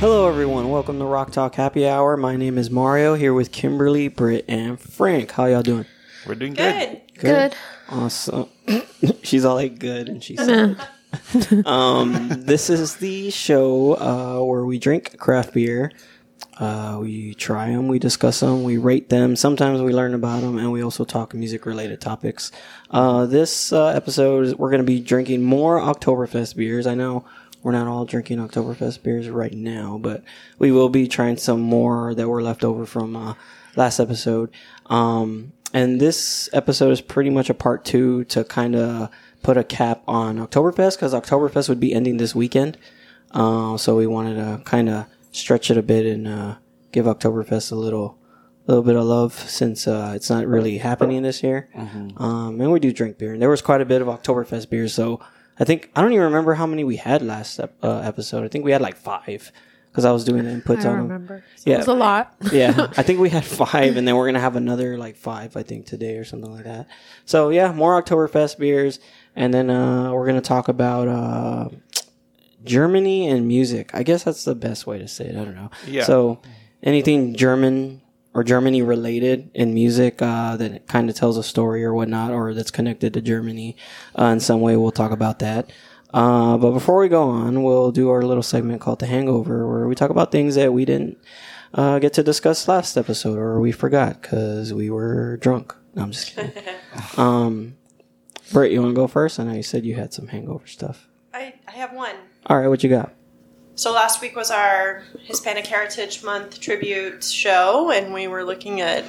Hello everyone, welcome to Rock Talk Happy Hour. My name is Mario, here with Kimberly, Britt, and Frank. How y'all doing? We're doing good. Good. Awesome. She's all like good, and she said. This is the show where we drink craft beer. We try them, we discuss them, we rate them. Sometimes we learn about them, and we also talk music-related topics. This episode, we're going to be drinking more Oktoberfest beers. I know we're not all drinking Oktoberfest beers right now, but we will be trying some more that were left over from last episode. And this episode is pretty much a part 2 to kind of put a cap on Oktoberfest, because Oktoberfest would be ending this weekend. So we wanted to kind of stretch it a bit and give Oktoberfest a little bit of love, since it's not really happening this year. Mm-hmm. And we do drink beer, and there was quite a bit of Oktoberfest beers, so I don't even remember how many we had last episode. I think we had like 5, because I was doing the inputs on them. I remember. So Yeah. It was a lot. Yeah, I think we had 5, and then we're going to have another like 5, I think, today or something like that. So yeah, more Oktoberfest beers, and then we're going to talk about Germany and music. I guess that's the best way to say it. I don't know. Yeah. So anything German or Germany related in music that kind of tells a story or whatnot, or that's connected to Germany in some way, we'll talk about that. But before we go on, we'll do our little segment called The Hangover, where we talk about things that we didn't get to discuss last episode, or we forgot because we were drunk. No, I'm just kidding. Britt, you want to go first? I know you said you had some hangover stuff. I have one. All right, what you got? So last week was our Hispanic Heritage Month tribute show, and we were looking at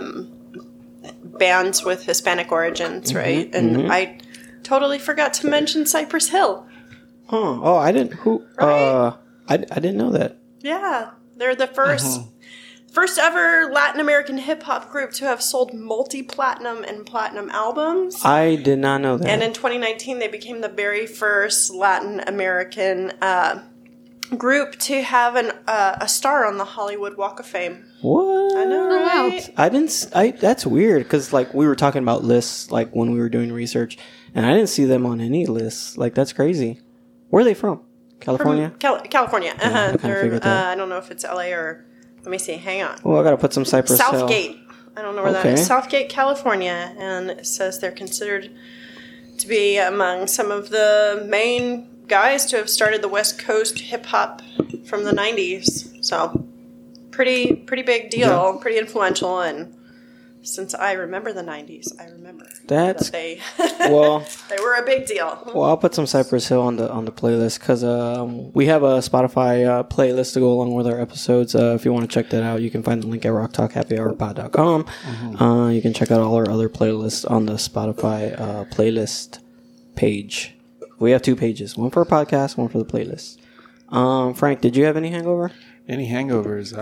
bands with Hispanic origins, right? And I totally forgot to mention Cypress Hill. Oh, I didn't. Who? Right? I didn't know that. Yeah, they're the first ever Latin American hip hop group to have sold multi-platinum and platinum albums. I did not know that. And in 2019, they became the very first Latin American group to have a star on the Hollywood Walk of Fame. What? I know, right? I didn't. That's weird, because like we were talking about lists, like when we were doing research, and I didn't see them on any lists. Like, that's crazy. Where are they from? California. California. I kinda figured that. I don't know if it's LA or. Let me see. Hang on. Well, I gotta put some Cypress Hill. Southgate. I don't know where that is. Southgate, California, and it says they're considered to be among some of the main guys to have started the West Coast hip hop from the 90s. So pretty big deal, pretty influential, and since I remember the 90s, I remember that they well, they were a big deal. Well, I'll put some Cypress Hill on the playlist, because we have a Spotify playlist to go along with our episodes. If you want to check that out, you can find the link at rocktalkhappyhourpod.com. You can check out all our other playlists on the Spotify playlist page. We have 2 pages, one for a podcast, one for the playlist. Frank, did you have any hangover? Any hangovers?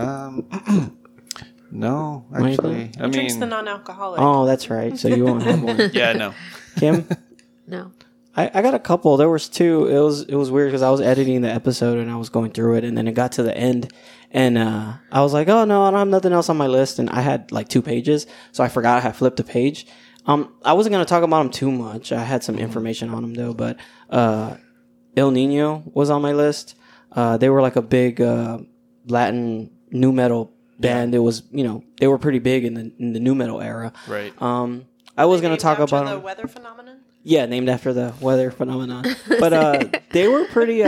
No, actually. He drinks the non-alcoholic. Oh, that's right. So you won't have one. Yeah, no. Kim? No. I got a couple. There was 2. It was weird, because I was editing the episode and I was going through it, and then it got to the end, and I was like, oh no, I don't have nothing else on my list, and I had like 2 pages, so I forgot I had flipped a page. I wasn't going to talk about them too much. I had some information on them though, but El Nino was on my list. They were like a big Latin nu metal band. It was, they were pretty big in the nu metal era. Right. I was going to talk about the weather phenomenon. Yeah, named after the weather phenomenon. But they were pretty.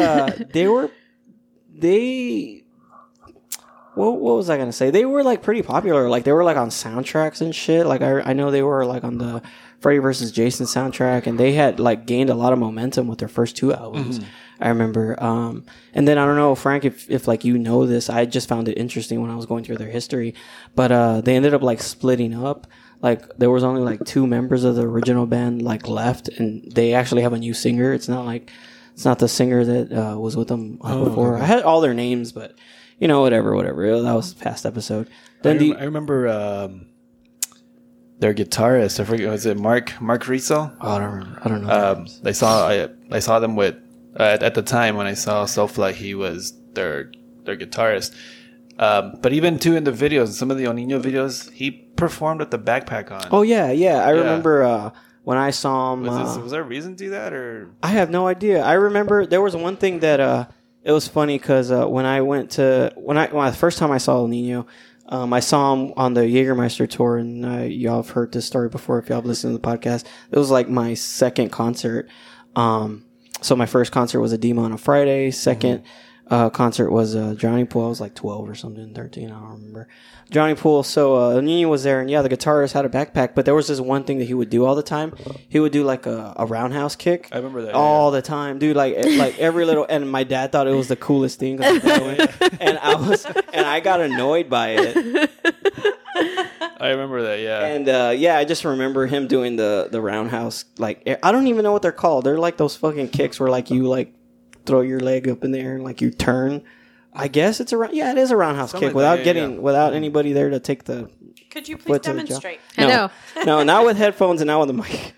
What was I gonna say? They were like pretty popular. Like, they were like on soundtracks and shit. Like, I know they were like on the Freddy vs. Jason soundtrack, and they had like gained a lot of momentum with their first 2 albums. I remember. And then I don't know, Frank, if like you know this, I just found it interesting when I was going through their history. But they ended up like splitting up. Like, there was only like 2 members of the original band like left, and they actually have a new singer. It's not the singer that was with them before. Okay. I had all their names, but whatever. That was a past episode. Then I remember their guitarist. I forget, was it Mark Rizzo? Oh, I don't remember. I don't know. I saw them with at the time when I saw Soulfly, he was their guitarist. But even too in the videos, some of the El Nino videos, he performed with the backpack on. Oh yeah. I remember when I saw him. Was there a reason to do that, or? I have no idea. I remember there was one thing that it was funny because when the first time I saw El Nino, I saw him on the Jägermeister tour, and y'all have heard this story before if y'all have listened to the podcast. It was like my second concert. So my first concert was a Demo on a Friday. Second concert was Drowning Pool. I was like 12 or something, 13, I don't remember. Drowning Pool. So El Nino was there, and the guitarist had a backpack, but there was this one thing that he would do all the time. He would do like a roundhouse kick. I remember that all the time, dude. Like every little. And my dad thought it was the coolest thing, and I got annoyed by it. I remember that, yeah. And I just remember him doing the roundhouse. Like, I don't even know what they're called. They're like those fucking kicks where like you like throw your leg up in the air and like you turn. I guess it's it is a roundhouse kick without anybody there to take the. Could you please demonstrate? No, I know. No, not with headphones and not with the mic.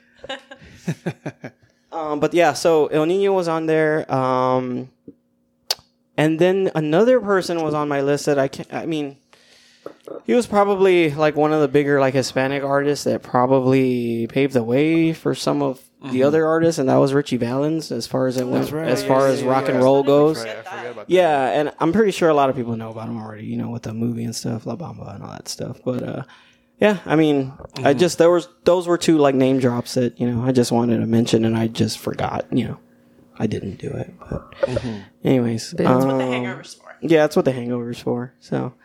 But yeah, so El Nino was on there. And then another person was on my list that he was probably like one of the bigger like Hispanic artists that probably paved the way for some of the other artists, and that was Richie Valens as far as rock and roll goes. I forgot about that. Yeah, and I'm pretty sure a lot of people know about him already, with the movie and stuff, La Bamba and all that stuff. But those were two like name drops that, I just wanted to mention, and I just forgot, I didn't do it. But anyways. That's what the hangover's for. Yeah, that's what the hangover's for. So,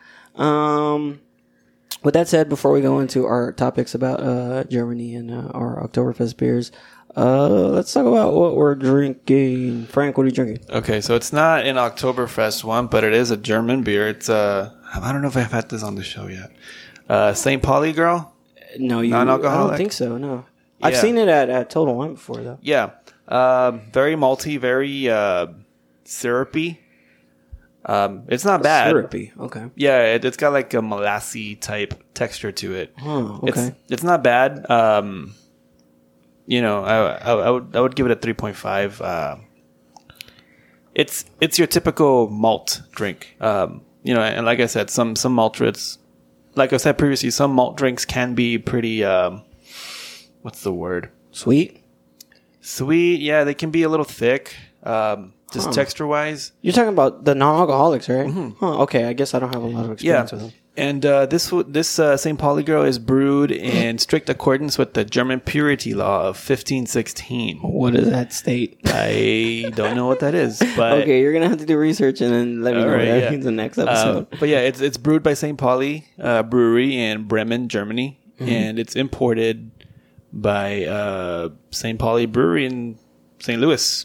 with that said, before we go into our topics about Germany and our Oktoberfest beers, let's talk about what we're drinking. Frank, what are you drinking? Okay, so it's not an Oktoberfest one, but it is a German beer. It's I don't know if I've had this on the show yet. St. Pauli Girl? No, non-alcoholic? I don't think so, no. Yeah. I've seen it at Total Wine before, though. Yeah. Very malty, very syrupy. It's not bad. Syrupy, okay. Yeah, it's got like a molassy type texture to it. Oh, okay. It's not bad. I would give it a 3.5. It's your typical malt drink. And like I said, some malt drinks, like I said previously, some malt drinks can be pretty. What's the word? Sweet. Yeah, they can be a little thick. Just texture wise. You're talking about the non-alcoholics, right? Mm-hmm. Huh, okay, I guess I don't have a lot of experience with them. And this St. Pauli Girl is brewed in strict accordance with the German purity law of 1516. What does that state? I don't know what that is. But okay, you're going to have to do research and then let me know what that means in the next episode. But yeah, it's brewed by St. Pauli Brewery in Bremen, Germany. Mm-hmm. And it's imported by St. Pauli Brewery in St. Louis.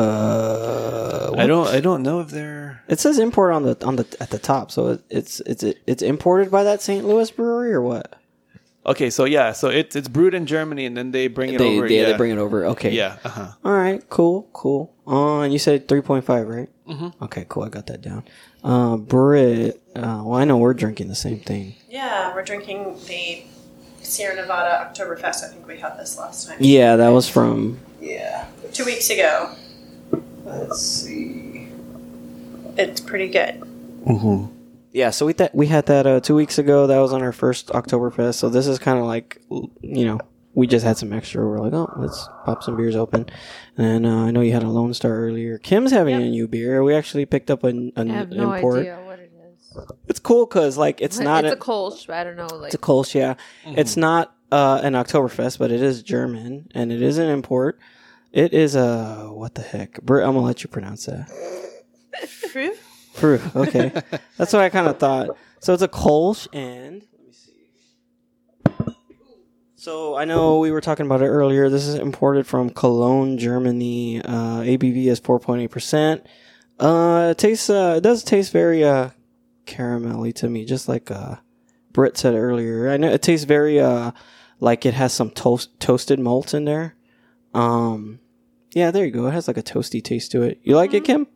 I don't know if they're. It says import on the at the top, so it's imported by that St. Louis brewery or what? Okay, so it's brewed in Germany and then they bring it over. Yeah, they bring it over. Okay. Yeah. All right. Cool. And you said 3.5, right? Mm-hmm. Okay. Cool. I got that down. Britt. Well, I know we're drinking the same thing. Yeah, we're drinking the Sierra Nevada Oktoberfest. I think we had this last time. Yeah, that was from 2 weeks ago. Let's see. It's pretty good. Mm-hmm. Yeah, so we had that 2 weeks ago. That was on our first Oktoberfest. So this is kind of like, we just had some extra. We're like, oh, let's pop some beers open. And I know you had a Lone Star earlier. Kim's having a new beer. We actually picked up an import. I have no idea what it is. It's cool because it's not... It's a Kolsch, but I don't know. It's a Kolsch, yeah. Mm-hmm. It's not an Oktoberfest, but it is German. And it is an import. It is what the heck? Britt, I'm going to let you pronounce that. Fruit. Okay. That's what I kind of thought. So it's a Kolsch, and let me see. So I know we were talking about it earlier. This is imported from Cologne, Germany. ABV is 4.8%. It does taste very caramelly to me, just like Britt said earlier. I know it tastes very like it has some toasted malt in there. Yeah, there you go. It has like a toasty taste to it. You like it, Kim?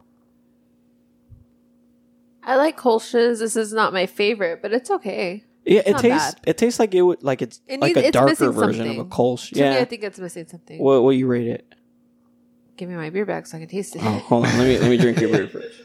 I like Kolsch's. This is not my favorite, but it's okay. Yeah, it tastes like it would like it's a darker version of a Kolsch. To me, I think it's missing something. What you rate it? Give me my beer back so I can taste it. Oh, hold on. Let me drink your beer first.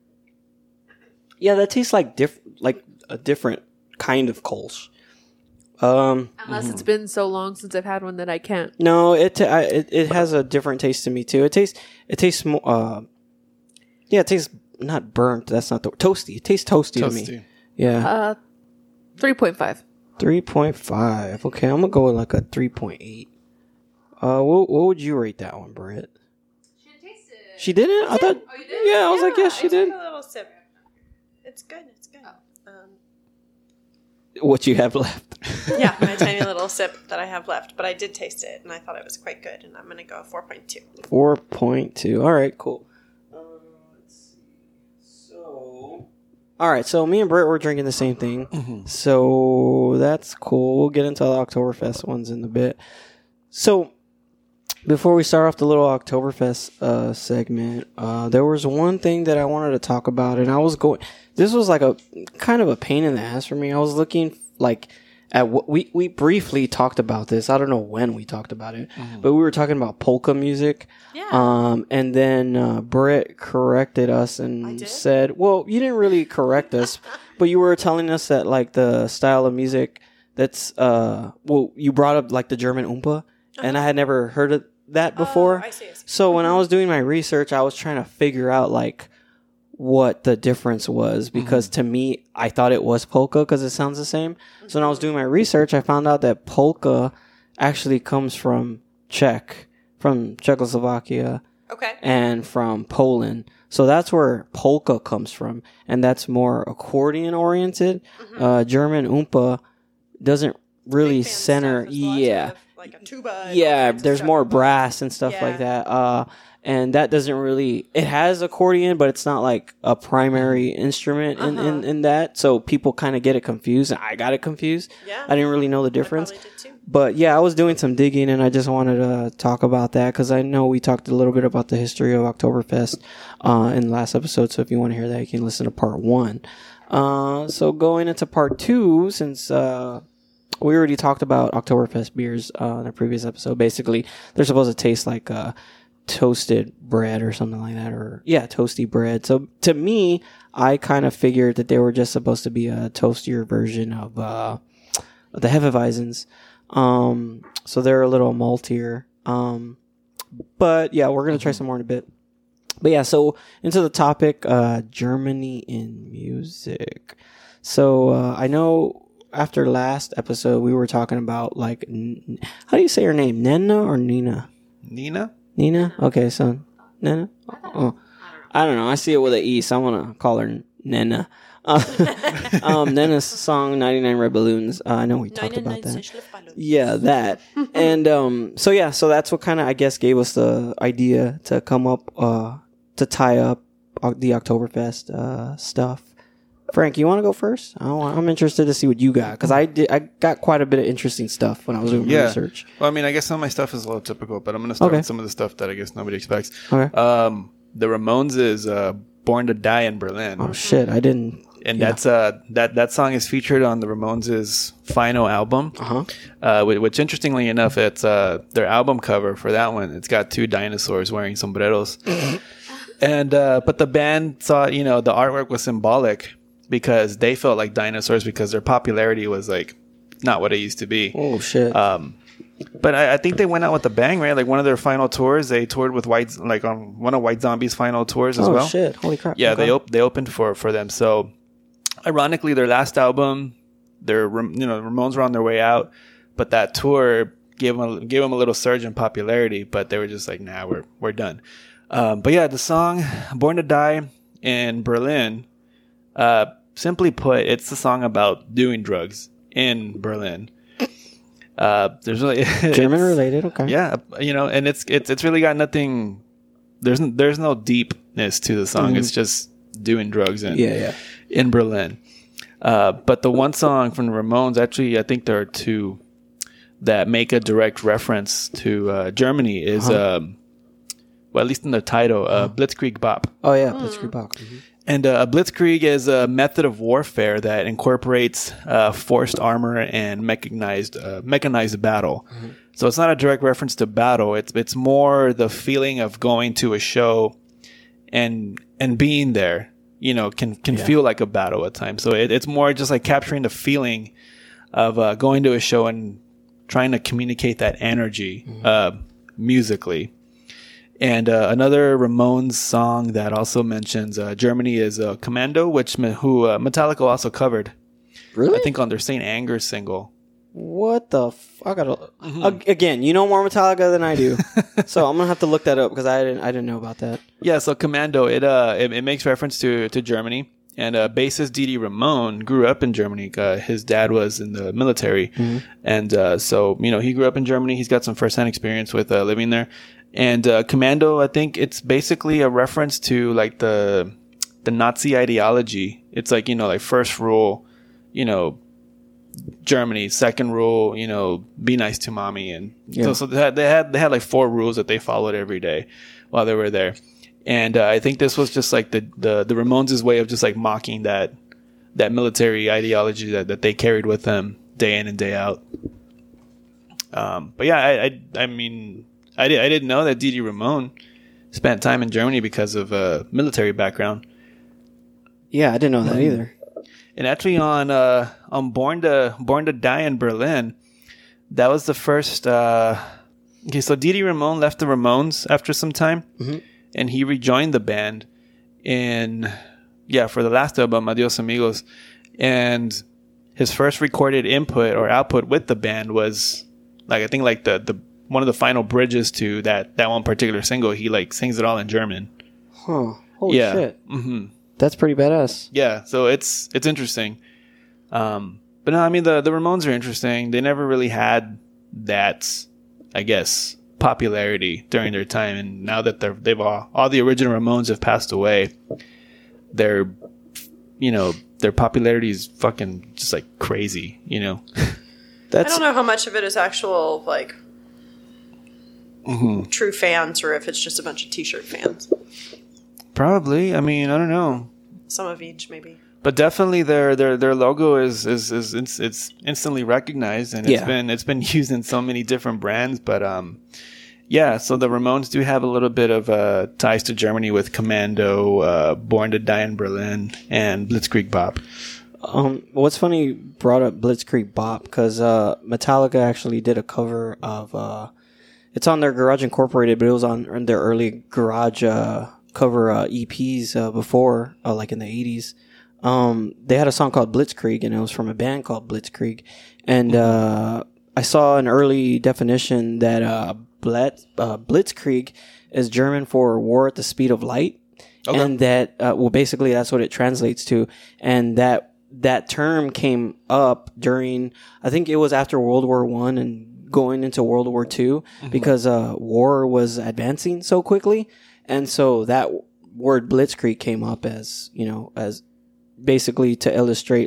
Yeah, that tastes like a different kind of Kolsch. Unless it's been so long since I've had one that I can't. No, it has a different taste to me too. It tastes more. It tastes not burnt. That's not the toasty. It tastes toasty to me. Yeah. 3.5. 3.5. Okay, I'm gonna go with like a 3.8. What would you rate that one, Britt? She didn't taste it. She didn't? I thought. Oh, you did? Yeah, I was like, yes, she did. Took a little sip. It's good. It's good. What you have left? Yeah, my tiny little sip that I have left, but I did taste it and I thought it was quite good, and I'm gonna go 4.2. 4.2. All right, cool. Let's see. So, all right. So me and Britt were drinking the same thing. Mm-hmm. So that's cool. We'll get into the Oktoberfest ones in a bit. So before we start off the little Oktoberfest segment, there was one thing that I wanted to talk about, and I was going. This was like a kind of a pain in the ass for me. I was looking like at what we briefly talked about this. I don't know when we talked about it, but we were talking about polka music. Yeah. And then Britt corrected us and said, "Well, you didn't really correct us, but you were telling us that like the style of music that's you brought up like the German Oompa, and I had never heard of that before. I see. So when I was doing my research, I was trying to figure out like what the difference was, because to me, I thought it was polka because it sounds the same. So when I was doing my research, I found out that polka actually comes from Czechoslovakia, and from Poland. So that's where polka comes from, and that's more accordion oriented. German Oompa doesn't really center. Like a tuba. There's more brass and stuff like that. And that doesn't really, it has accordion, but it's not like a primary instrument in that. So people kind of get it confused, and I got it confused. Yeah. I didn't really know the difference. I probably did too. But yeah, I was doing some digging, and I just wanted to talk about that because I know we talked a little bit about the history of Oktoberfest in the last episode. So if you want to hear that, you can listen to part 1. So going into part 2, since we already talked about Oktoberfest beers in a previous episode. Basically, they're supposed to taste like toasted bread or something like that, toasty bread. So to me, I kind of figured that they were just supposed to be a toastier version of the Hefeweizens. So they're a little maltier. But yeah, we're gonna try some more in a bit. But yeah, so into the topic, Germany in music. So I know after last episode we were talking about like, how do you say her name? Nena or Nina? Nina? Okay, so Nena? Oh, I don't know. I see it with an E, so I'm going to call her Nena. Nena's song 99 Red Balloons. I know we talked about that. Yeah, that. And so that's what kind of, I guess, gave us the idea to come up, to tie up the Oktoberfest stuff. Frank, you want to go first? I'm interested to see what you got, because I got quite a bit of interesting stuff when I was doing research. Well, I mean, I guess some of my stuff is a little typical, but I'm going to start with some of the stuff that I guess nobody expects. Okay. The Ramones is "Born to Die" in Berlin. Oh shit, I didn't. And that's that song is featured on the Ramones' final album. Which interestingly enough, it's their album cover for that one. It's got 2 dinosaurs wearing sombreros. And but the band thought, the artwork was symbolic, because they felt like dinosaurs because their popularity was like not what it used to be. Oh shit. But I think they went out with a bang, right? Like one of their final tours, they toured with on one of White Zombie's final tours as well. Oh shit! Holy crap! Yeah, okay. They opened for them. So ironically, their last album, the Ramones were on their way out, but that tour gave them a little surge in popularity. But they were just like, nah, we're done. But yeah, the song "Born to Die" in Berlin. Simply put, it's the song about doing drugs in Berlin. There's really German related, okay. Yeah, and it's really got nothing. There's no deepness to the song. It's just doing drugs in Berlin. But the one song from the Ramones, actually, I think there are 2 that make a direct reference to Germany. Is well, at least in the title, Blitzkrieg Bop. Oh yeah, Blitzkrieg Bop. Mm-hmm. And a blitzkrieg is a method of warfare that incorporates forced armor and mechanized battle. Mm-hmm. So it's not a direct reference to battle. It's more the feeling of going to a show and being there. Can feel like a battle at times. So it's more just like capturing the feeling of going to a show and trying to communicate that energy musically. And another Ramones song that also mentions Germany is Commando, who Metallica also covered. Really? I think on their Saint Anger single. What the fuck? Again, you know more Metallica than I do, so I'm gonna have to look that up because I didn't know about that. Yeah, so Commando, it makes reference to Germany, and bassist Didi Ramon grew up in Germany. His dad was in the military, and so he grew up in Germany. He's got some firsthand experience with living there. And Commando, I think it's basically a reference to like the Nazi ideology. It's like like first rule, Germany, second rule, be nice to mommy, and so they had like 4 rules that they followed every day while they were there. And I think this was just like the Ramones' way of just like mocking that military ideology that they carried with them day in and day out. But yeah, I mean, I didn't know that Didi Ramon spent time in Germany because of a military background. Yeah, I didn't know that either. And actually, on Born to Die in Berlin, that was the first. Okay, so Didi Ramon left the Ramones after some time, and he rejoined the band for the last album, Adios Amigos. And his first recorded input or output with the band was I think the one of the final bridges to that one particular single. He sings it all in German. Huh. Holy shit. Mm-hmm. That's pretty badass. Yeah, so it's interesting. But no, I mean the Ramones are interesting. They never really had that, I guess, popularity during their time, and now that they've all the original Ramones have passed away, their popularity is fucking just like crazy. I don't know how much of it is actual true fans, or if it's just a bunch of T-shirt fans. Probably. I mean, I don't know. Some of each, maybe. But definitely, their logo is it's instantly recognized, and it's been used in so many different brands. But so the Ramones do have a little bit of ties to Germany with Commando, Born to Die in Berlin, and Blitzkrieg Bop. What's funny, you brought up Blitzkrieg Bop because Metallica actually did a cover of it's on their Garage Incorporated, but it was on their early Garage cover EPs before, like in the 80s. They had a song called Blitzkrieg, and it was from a band called Blitzkrieg. And I saw an early definition that Blitzkrieg is German for war at the speed of light. Okay. And that, basically that's what it translates to. And that term came up during, I think it was after World War I and going into World War II, because war was advancing so quickly. And so that word Blitzkrieg came up as basically to illustrate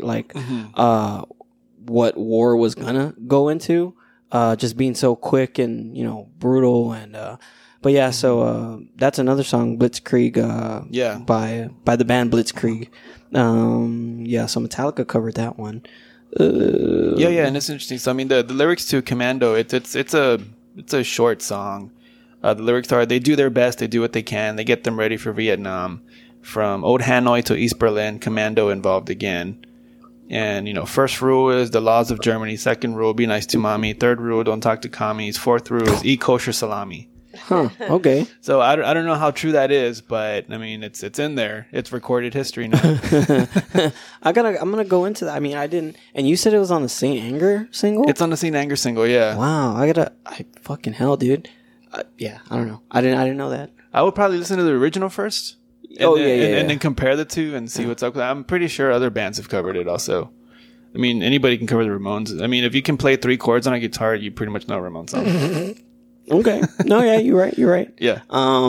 what war was gonna go into, just being so quick and brutal. And so that's another song, Blitzkrieg, by the band Blitzkrieg. So Metallica covered that one. And it's interesting. So I mean, the lyrics to Commando, it's a short song. The lyrics are, they do their best, they do what they can, they get them ready for Vietnam. From Old Hanoi to East Berlin, Commando involved again. And, first rule is the laws of Germany. Second rule, be nice to mommy. Third rule, don't talk to commies. Fourth rule is eat kosher salami. Huh, okay. So I don't know how true that is, but, I mean, it's in there. It's recorded history now. I'm going to go into that. I mean, I didn't... And you said it was on the Saint Anger single? It's on the Saint Anger single, yeah. Wow, fucking hell, dude. I don't know. I didn't know that. I would probably listen to the original first. And then compare the two and see what's up. I'm pretty sure other bands have covered it also. I mean, anybody can cover the Ramones. I mean, if you can play 3 chords on a guitar, you pretty much know a Ramones song. Okay. No, yeah, you're right. Yeah.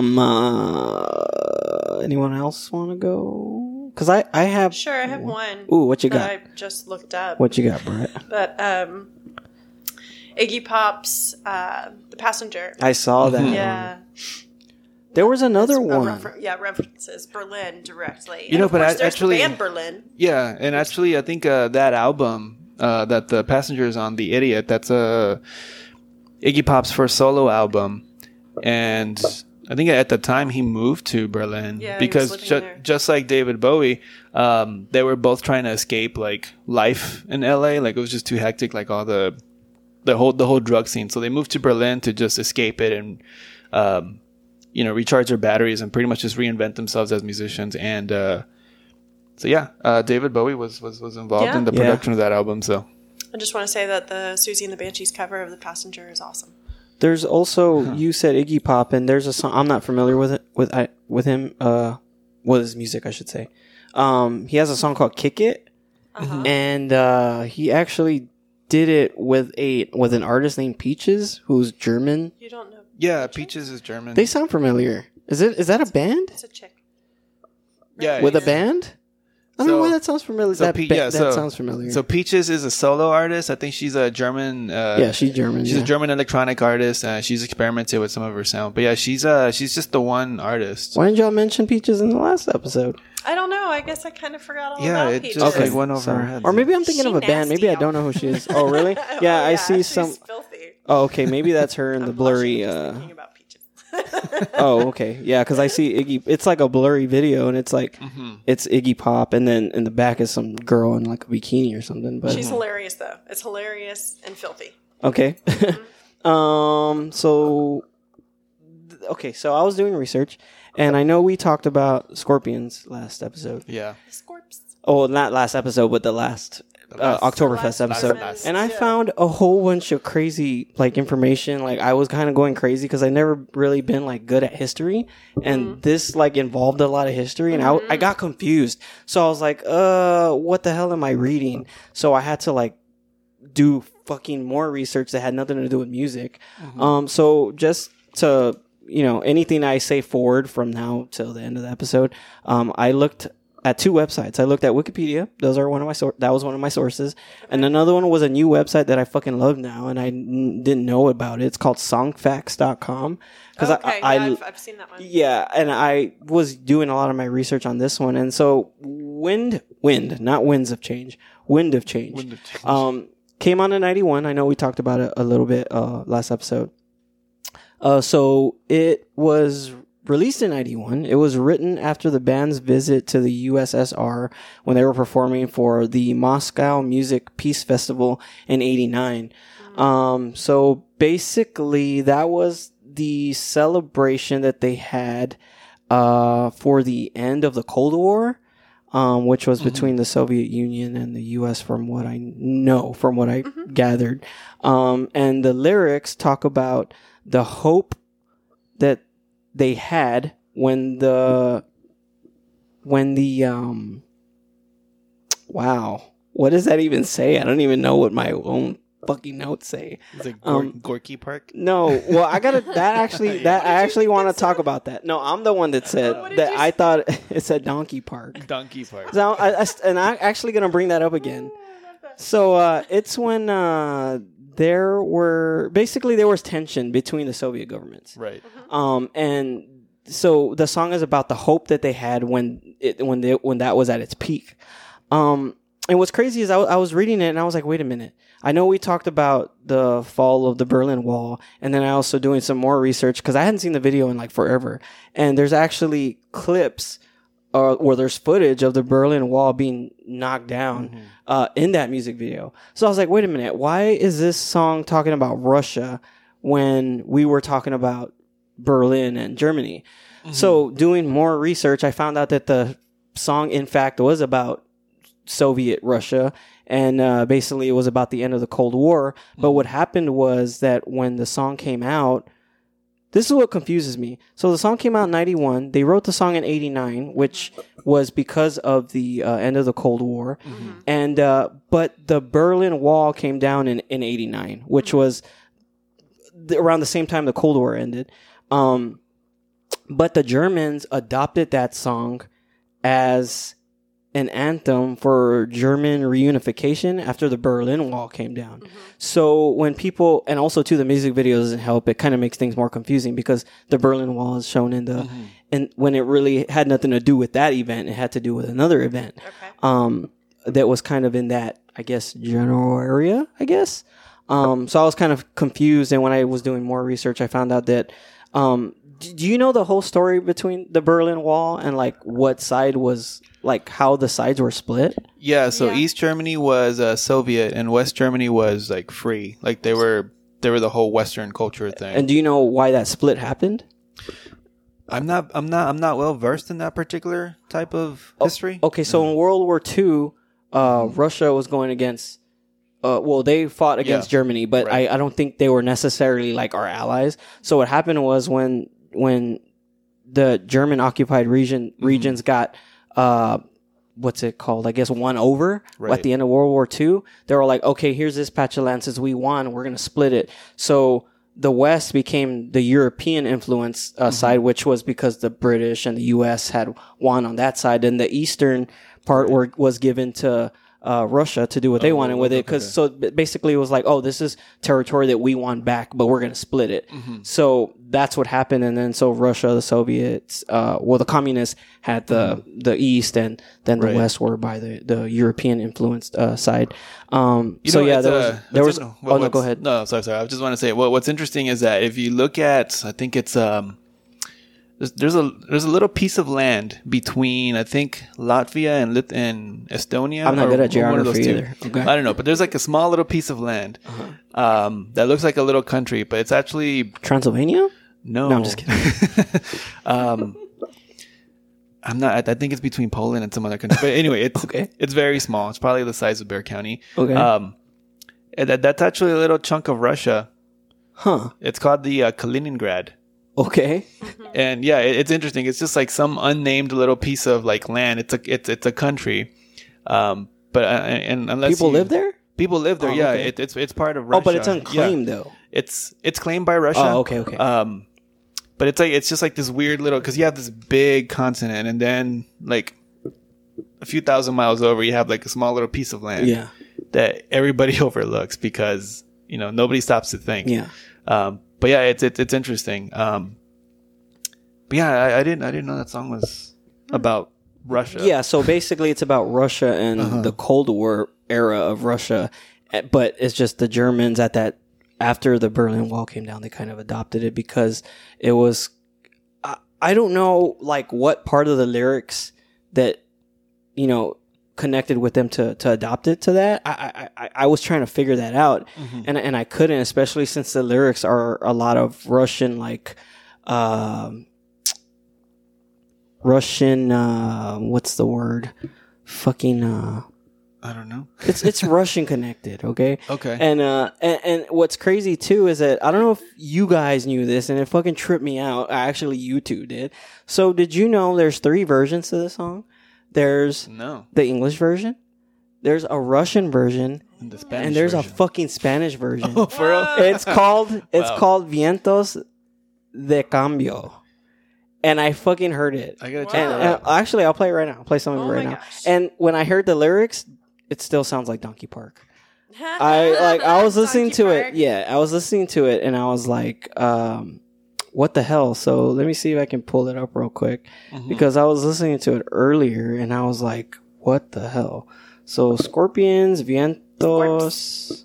Anyone else want to go? Because I have... Sure, I have one. Ooh, what you got? I just looked up. What you got, Brett? But Iggy Pop's The Passenger. I saw that. Yeah. There was another one. References Berlin directly. But there's actually, the band Berlin. Yeah, and actually, I think that album that The Passenger is on, The Idiot, that's Iggy Pop's first solo album, and I think at the time he moved to Berlin because just like David Bowie, they were both trying to escape like life in LA. Like it was just too hectic, like all the whole drug scene. So they moved to Berlin to just escape it and recharge their batteries and pretty much just reinvent themselves as musicians. And David Bowie was involved in the production of that album. So I just want to say that the Susie and the Banshees cover of The Passenger is awesome. There's also you said Iggy Pop, and there's a song I'm not familiar with him with his music, I should say. He has a song called "Kick It," and he actually did it with an artist named Peaches, who's German. You don't know? Yeah, Peaches is German. They sound familiar. Is that a band? It's a chick. Yeah, with a band. I don't know why that sounds familiar. That sounds familiar. So Peaches is a solo artist. I think she's a German. She's German. She's a German electronic artist. She's experimented with some of her sound. But yeah, she's just the one artist. Why didn't y'all mention Peaches in the last episode? I don't know. I guess I kind of forgot all about Peaches. Yeah, it just went over her head. Or maybe I'm thinking of a band. Maybe I don't know who she is. Oh, really? Yeah, I see some. Filthy. Oh, okay. Maybe that's her in the blurry. Thinking about Peaches. Oh, okay. Yeah, because I see Iggy. It's like a blurry video, and it's like it's Iggy Pop, and then in the back is some girl in like a bikini or something. But she's hilarious, though. It's hilarious and filthy. Okay. So I was doing research, and I know we talked about Scorpions last episode. Yeah. Scorps. Oh, not last episode, but the last Oktoberfest episode. And I found a whole bunch of crazy like information. Like I was kind of going crazy because I never really been like good at history, and this like involved a lot of history, and I got confused. So I was like, what the hell am I reading? So I had to like do fucking more research that had nothing to do with music. So just to anything I say forward from now till the end of the episode, I looked at two websites. I looked at Wikipedia. That was one of my sources. And another one was a new website that I fucking love now, and I didn't know about it. It's called songfacts.com. I've seen that one. Yeah, and I was doing a lot of my research on this one. And so Wind, not Winds of Change. Wind of Change. Came on in 91. I know we talked about it a little bit last episode. So it was released in 91. It was written after the band's visit to the USSR when they were performing for the Moscow Music Peace Festival in 89. So basically that was the celebration that they had for the end of the Cold War, which was between the Soviet Union and the US from what I gathered. And the lyrics talk about the hope that they had when the wow, what does that even say? I don't even know what my own fucking notes say. Is it Gorky Park? No, well, I actually want to talk about that. No, I'm the one that said that. I thought it said Donkey Park. Donkey Park. So I'm actually gonna bring that up again. So it's when there was tension between the Soviet governments, right? And so the song is about the hope that they had when that was at its peak. And what's crazy is I was reading it and I was like, wait a minute. I know we talked about the fall of the Berlin Wall, and then I also doing some more research because I hadn't seen the video in like forever. And there's actually clips or there's footage of the Berlin Wall being knocked down in that music video. So I was like, wait a minute, why is this song talking about Russia when we were talking about Berlin and Germany? So doing more research, I found out that the song, in fact, was about Soviet Russia, and basically it was about the end of the Cold War. But what happened was that when the song came out, this is what confuses me. So the song came out in 91. They wrote the song in 89, which was because of the end of the Cold War. And but the Berlin Wall came down in 89, which was around the same time the Cold War ended. But the Germans adopted that song as an anthem for German reunification after the Berlin Wall came down. So when people, and also too, the music video doesn't help. It kind of makes things more confusing because the Berlin Wall is shown in the, and when it really had nothing to do with that event, it had to do with another event. That was kind of in that, I guess, general area, I guess. So I was kind of confused. And when I was doing more research, I found out that, do you know the whole story between the Berlin Wall and like what side was like how the sides were split? Yeah, so East Germany was Soviet and West Germany was like free. Like they were the whole Western culture thing. And do you know why that split happened? I'm not well versed in that particular type of history. Okay, so in World War II, Russia was going against they fought against Germany, but I don't think they were necessarily like our allies. So what happened was when the German occupied regions got what's it called? I guess won over at the end of World War II. They were like, okay, here's this patch of land. Since we won, we're gonna split it. So the West became the European influence side, which was because the British and the U.S. had won on that side, and the Eastern part was given to Russia to do what they wanted with it. Because so basically it was like, oh, this is territory that we want back, but we're going to split it. So that's what happened. And then so Russia, the Soviets, the communists had the East, and then the West were by the European influenced side. There was. No, go ahead. No, sorry. I just want to say what's interesting is that if you look at, I think it's there's a little piece of land between, I think, Latvia and Estonia. I'm not good at geography either. Okay. I don't know, but there's like a small little piece of land that looks like a little country, but it's actually Transylvania. No, I'm just kidding. I'm not. I think it's between Poland and some other country. But anyway, it's It's very small. It's probably the size of Bexar County. Okay. That's actually a little chunk of Russia. Huh. It's called the Kaliningrad. Okay. And yeah, it's interesting. It's just like some unnamed little piece of like land. It's a country. But unless people live there. People live there. Yeah. Okay. It's part of Russia. Oh, but it's unclaimed though. It's claimed by Russia. Oh, okay. But it's just like this weird little, because you have this big continent, and then like a few thousand miles over, you have like a small little piece of land that everybody overlooks because nobody stops to think. Yeah. But yeah, it's interesting. But yeah, I didn't know that song was about Russia. Yeah. So basically, it's about Russia and the Cold War era of Russia, but it's just the Germans after the Berlin Wall came down, they kind of adopted it because it was, I don't know, like what part of the lyrics that, connected with them to adopt it to that. I was trying to figure that out and I couldn't, especially since the lyrics are a lot of Russian, like, what's the word? Fucking, I don't know. It's Russian connected, okay? Okay. And what's crazy too is that I don't know if you guys knew this, and it fucking tripped me out. Actually, you two did. So did you know there's 3 versions to the song? There's the English version, there's a Russian version, and the Spanish and there's version. a fucking Spanish version. Oh, for real? It's called Vientos de Cambio. And I fucking heard it. I gotta check it out. Actually, I'll play it right now. I'll play some of it right now. Gosh. And when I heard the lyrics, it still sounds like Donkey Park. I was listening to it. Yeah, I was listening to it, and I was like, what the hell? So let me see if I can pull it up real quick, because I was listening to it earlier, and I was like, what the hell? So Scorpions, Vientos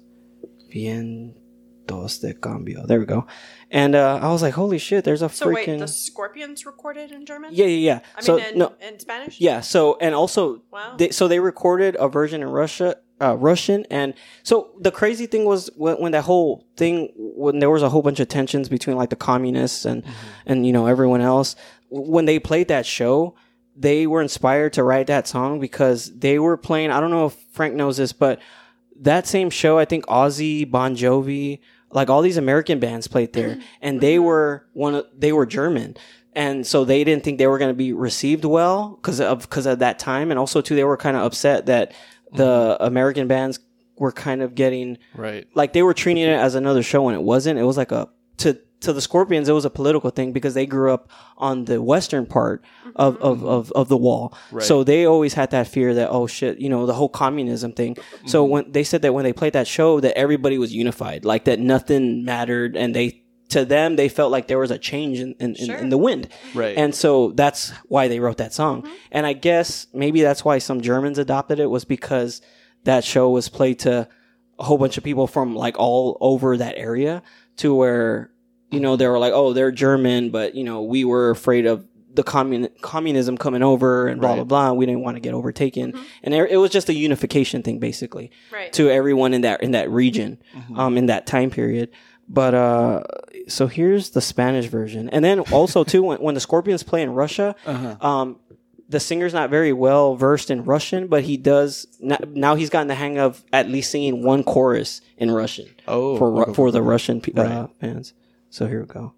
de Cambio. There we go. And I was like, holy shit, there's a freaking... So wait, the Scorpions recorded in German? Yeah. In Spanish? Yeah, so, and also, wow. they recorded a version in Russian, and so the crazy thing was when that whole thing, when there was a whole bunch of tensions between like the communists and everyone else, when they played that show, they were inspired to write that song because they were playing, I don't know if Frank knows this, but that same show, I think Ozzy, Bon Jovi, like all these American bands played there, and they were German. And so they didn't think they were going to be received well because of that time. And also too, they were kind of upset that the American bands were kind of getting like they were treating it as another show when it wasn't. It was like to the Scorpions, it was a political thing because they grew up on the western part of the wall. Right. So they always had that fear that, oh shit, the whole communism thing. So when they said that when they played that show, that everybody was unified, like that nothing mattered, and to them, they felt like there was a change in the wind. Right. And so that's why they wrote that song. And I guess maybe that's why some Germans adopted it, was because that show was played to a whole bunch of people from like all over that area, to where you know, they were like, oh, they're German, but, you know, we were afraid of the communism coming over and blah, blah, blah. And we didn't want to get overtaken. And it was just a unification thing, basically, to everyone in that region, in that time period. But, so here's the Spanish version. And then also, too, when the Scorpions play in Russia, the singer's not very well versed in Russian, but he does, now he's gotten the hang of at least singing one chorus in Russian for the Russian fans. So here we go.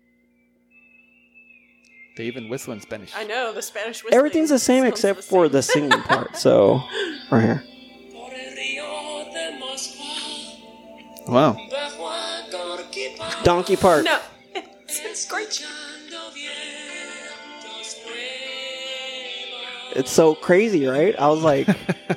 They even whistle in Spanish. I know, the Spanish whistling. Everything's the same except for the singing part. So, right here. Wow. Donkey Park. No, it's great. It's so crazy, right? I was like...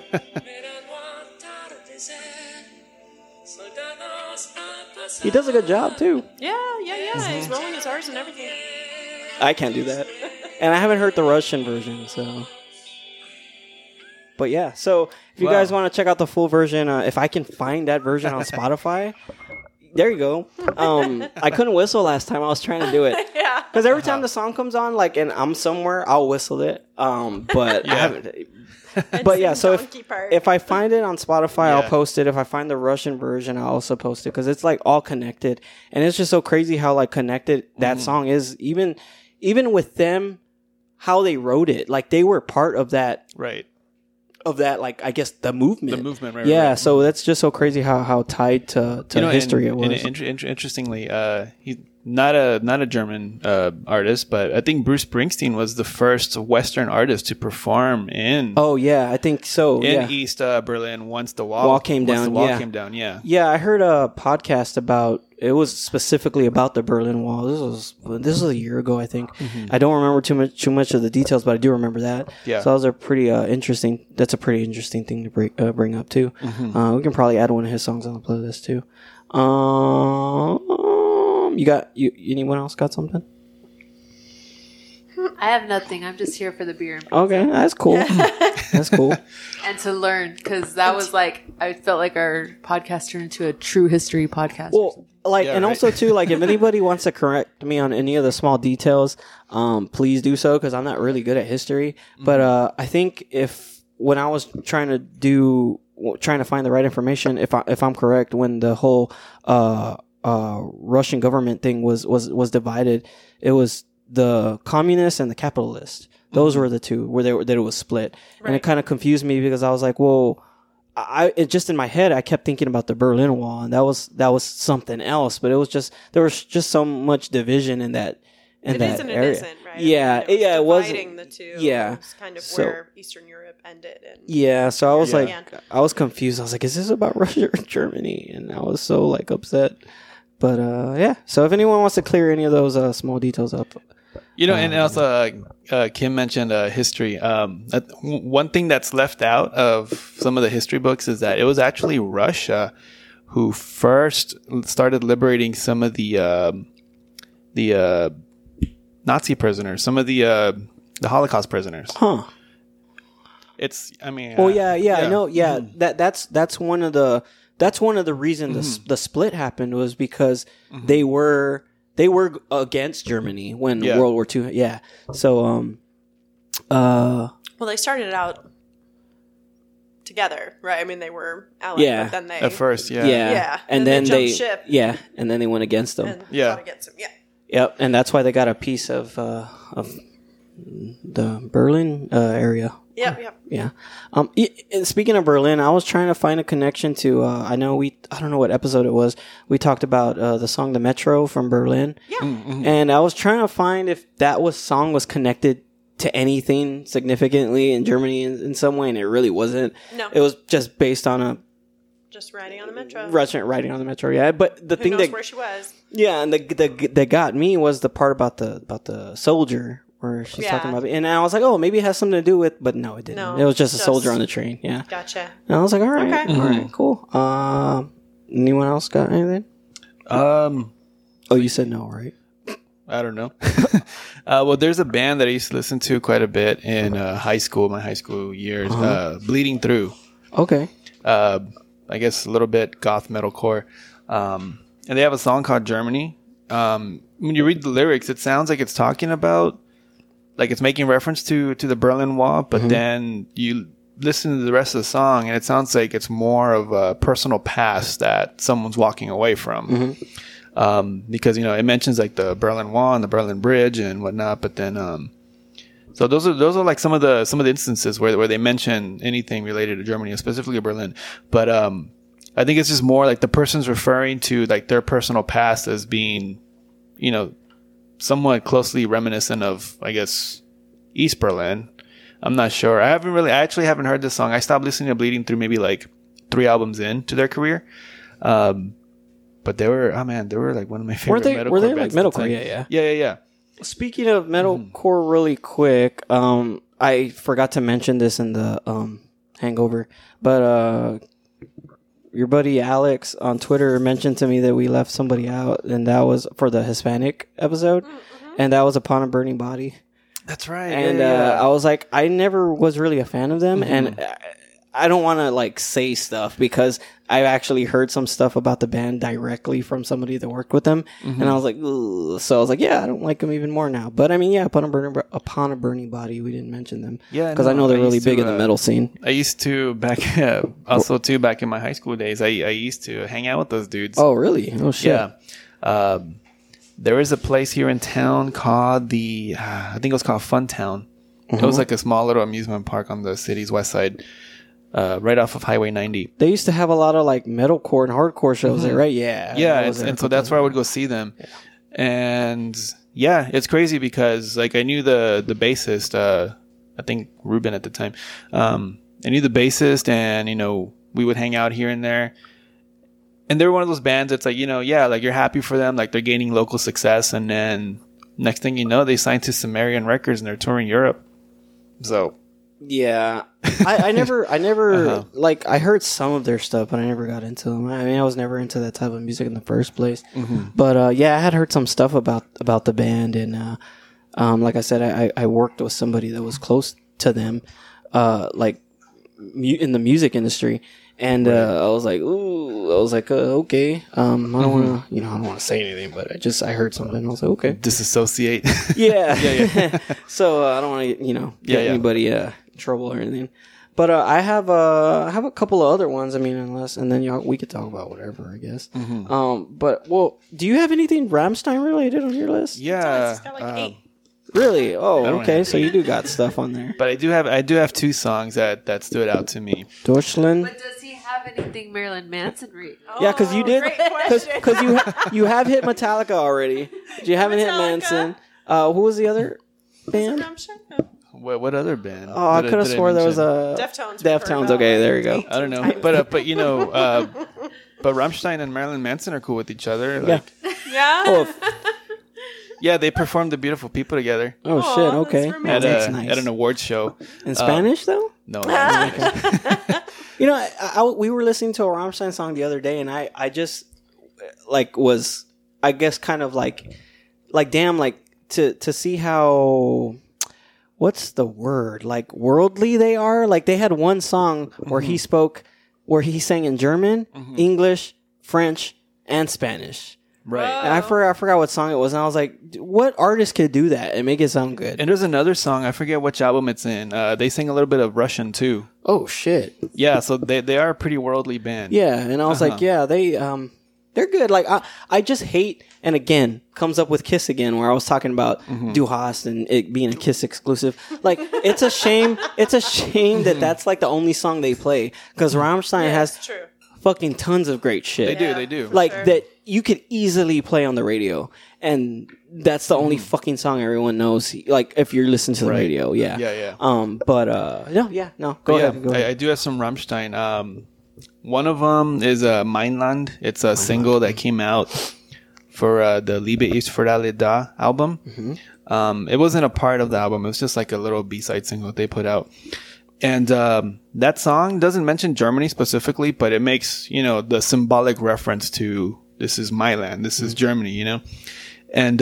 He does a good job, too. Yeah. He's rolling his R's and everything. I can't do that. And I haven't heard the Russian version, so... But yeah, so if you guys want to check out the full version, if I can find that version on Spotify, there you go. I couldn't whistle last time I was trying to do it. Yeah. Because every time the song comes on, like, and I'm somewhere, I'll whistle it. But I haven't... But yeah, so if I find it on Spotify, I'll post it. If I find the Russian version, I'll also post it because it's like all connected. And it's just so crazy how like connected that song is. Even with them, how they wrote it, like they were part of that. Right. Of that, like, I guess the movement. Right. Yeah, right. So that's just so crazy how tied to history it was. And interestingly, he's not a German artist, but I think Bruce Springsteen was the first Western artist to perform in. Oh yeah, I think so. In East Berlin, once the wall came down. Yeah. Yeah, I heard a podcast about. It was specifically about the Berlin Wall. This was a year ago, I think. I don't remember too much of the details, but I do remember that. Yeah. So that was a pretty interesting. That's a pretty interesting thing to bring up too. We can probably add one of his songs on the playlist too. Anyone else got something? I have nothing. I'm just here for the beer. Okay, that's cool. That's cool. And to learn, because that was like, I felt like our podcast turned into a true history podcast. Well, also too, like if anybody wants to correct me on any of the small details, please do so because I'm not really good at history. But I think when I was trying to find the right information, if I'm correct, when the whole Russian government thing was divided, it was the communists and the capitalists. Those were the two that it was split. Right. And it kind of confused me because I was like, whoa, it just in my head, I kept thinking about the Berlin Wall and that was something else, but there was just so much division in that area. It isn't, right? Yeah. I mean, it was dividing the two. Yeah. It's kind of where Eastern Europe ended. So I was I was confused. I was like, is this about Russia or Germany? And I was so like upset. But so if anyone wants to clear any of those small details up. And also Kim mentioned history. One thing that's left out of some of the history books is that it was actually Russia who first started liberating some of the Nazi prisoners, some of the Holocaust prisoners. Huh. I know. Yeah, that's one of the reasons the split happened was because they were against Germany when World War II. Yeah. So well, they started out together, right? I mean, they were allied, but then they at first, and then they jumped ship. And then they went against them. And fought against them. Yeah. Yep, and that's why they got a piece of the Berlin area. Yep. Yeah. And speaking of Berlin, I was trying to find a connection to. I don't know what episode it was. We talked about the song "The Metro" from Berlin. Yeah. And I was trying to find if that song was connected to anything significantly in Germany in some way, and it really wasn't. No. It was just based on just riding on the metro. Riding on the metro. Yeah. But the Who thing knows where she was. Yeah, and that got me was the part about the soldier. Where she's talking about it. And I was like, oh, maybe it has something to do with, but no, it didn't. No, it was just a soldier on the train. Yeah. Gotcha. And I was like, all right. Okay. All right, cool. Anyone else got anything? Oh, you said no, right? I don't know. Well, there's a band that I used to listen to quite a bit in my high school years, Bleeding Through. Okay. I guess a little bit goth metalcore. And they have a song called Germany. when you read the lyrics, it sounds like it's talking about, like it's making reference to the Berlin Wall, but then you listen to the rest of the song and it sounds like it's more of a personal past that someone's walking away from. Because, it mentions like the Berlin Wall and the Berlin Bridge and whatnot, but then, so those are like some of the instances where they mention anything related to Germany, specifically Berlin. But, I think it's just more like the person's referring to like their personal past as being, somewhat closely reminiscent of, I guess, East Berlin. I'm not sure. I actually haven't heard this song. I stopped listening to Bleeding Through maybe like 3 albums into their career. But they were like one of my favorite metalcore Were they bands like at the metalcore? time. Yeah. Yeah. Speaking of metalcore, really quick, I forgot to mention this in the Hangover, but your buddy Alex on Twitter mentioned to me that we left somebody out, and that was for the Hispanic episode, and that was Upon a Burning Body. That's right. And I was like, I never was really a fan of them, and I don't want to like say stuff because I actually heard some stuff about the band directly from somebody that worked with them, and I was like, ugh. So I was like, yeah, I don't like them even more now. But I mean, yeah, Upon a Burning Body, we didn't mention them, because I know they're really big in the metal scene. I used to back in my high school days. I used to hang out with those dudes. Oh, really? Oh, shit. Yeah. There is a place here in town called I think it was called Funtown. It was like a small little amusement park on the city's west side. Right off of Highway 90. They used to have a lot of like metalcore and hardcore shows there, right? Yeah. Yeah, and so that's where I would go see them. Yeah. And yeah, it's crazy because like I knew the bassist, I think Ruben at the time. I knew the bassist, and we would hang out here and there. And they were one of those bands that's like, like you're happy for them, like they're gaining local success, and then next thing you know, they signed to Sumerian Records and they're touring Europe. So yeah, I never like I heard some of their stuff, but I never got into them. I mean, I was never into that type of music in the first place. But yeah, I had heard some stuff about the band, and like I said, I worked with somebody that was close to them, like in the music industry, and I was like, okay, I don't want to, I don't want to say anything, but I heard something, and I was like, okay, disassociate. yeah. So I don't want to, get anybody trouble or anything, but I have a couple of other ones. I mean, and then we could talk about whatever, I guess. But do you have anything Rammstein related on your list? Yeah, it's got like 8. Really? Oh, okay. So you do got stuff on there. But I do have 2 songs that stood out to me. Deutschland. But does he have anything Marilyn Manson read? Yeah, because you did. Because you have hit Metallica already. You haven't hit Manson. Who was the other band? What other band? Oh, I could have swore there was a Deftones. Deftones. Okay, there you go. I don't know, but but Rammstein and Marilyn Manson are cool with each other. Like, Yeah. Oh, yeah, they performed "The Beautiful People" together oh shit. Okay, at nice. at an award show. In Spanish though? No. We were listening to a Rammstein song the other day, and I just was, I guess, kind of like damn, like to see how, what's the word, like worldly they are. Like they had one song where he sang in German, English, French, and Spanish. Right. And I forgot what song it was, and I was like, what artist could do that and make it sound good? And there's another song, I forget which album it's in. They sing a little bit of Russian too. Oh shit. Yeah, so they are a pretty worldly band. Yeah, and I was like, yeah, they're good. Like I just hate, and again, comes up with Kiss again, where I was talking about Du Hast and it being a Kiss exclusive. Like, it's a shame. It's a shame that that's like the only song they play, because Rammstein has fucking tons of great shit. They do. Like that you could easily play on the radio, and that's the only fucking song everyone knows. Like if you're listening to the radio, yeah. Go ahead. I do have some Rammstein. One of them is Mainland. It's a single that came out for the Liebe ist für alle da album. It wasn't a part of the album. It was just like a little B-side single they put out. And that song doesn't mention Germany specifically, but it makes, the symbolic reference to, this is my land, this is Germany, And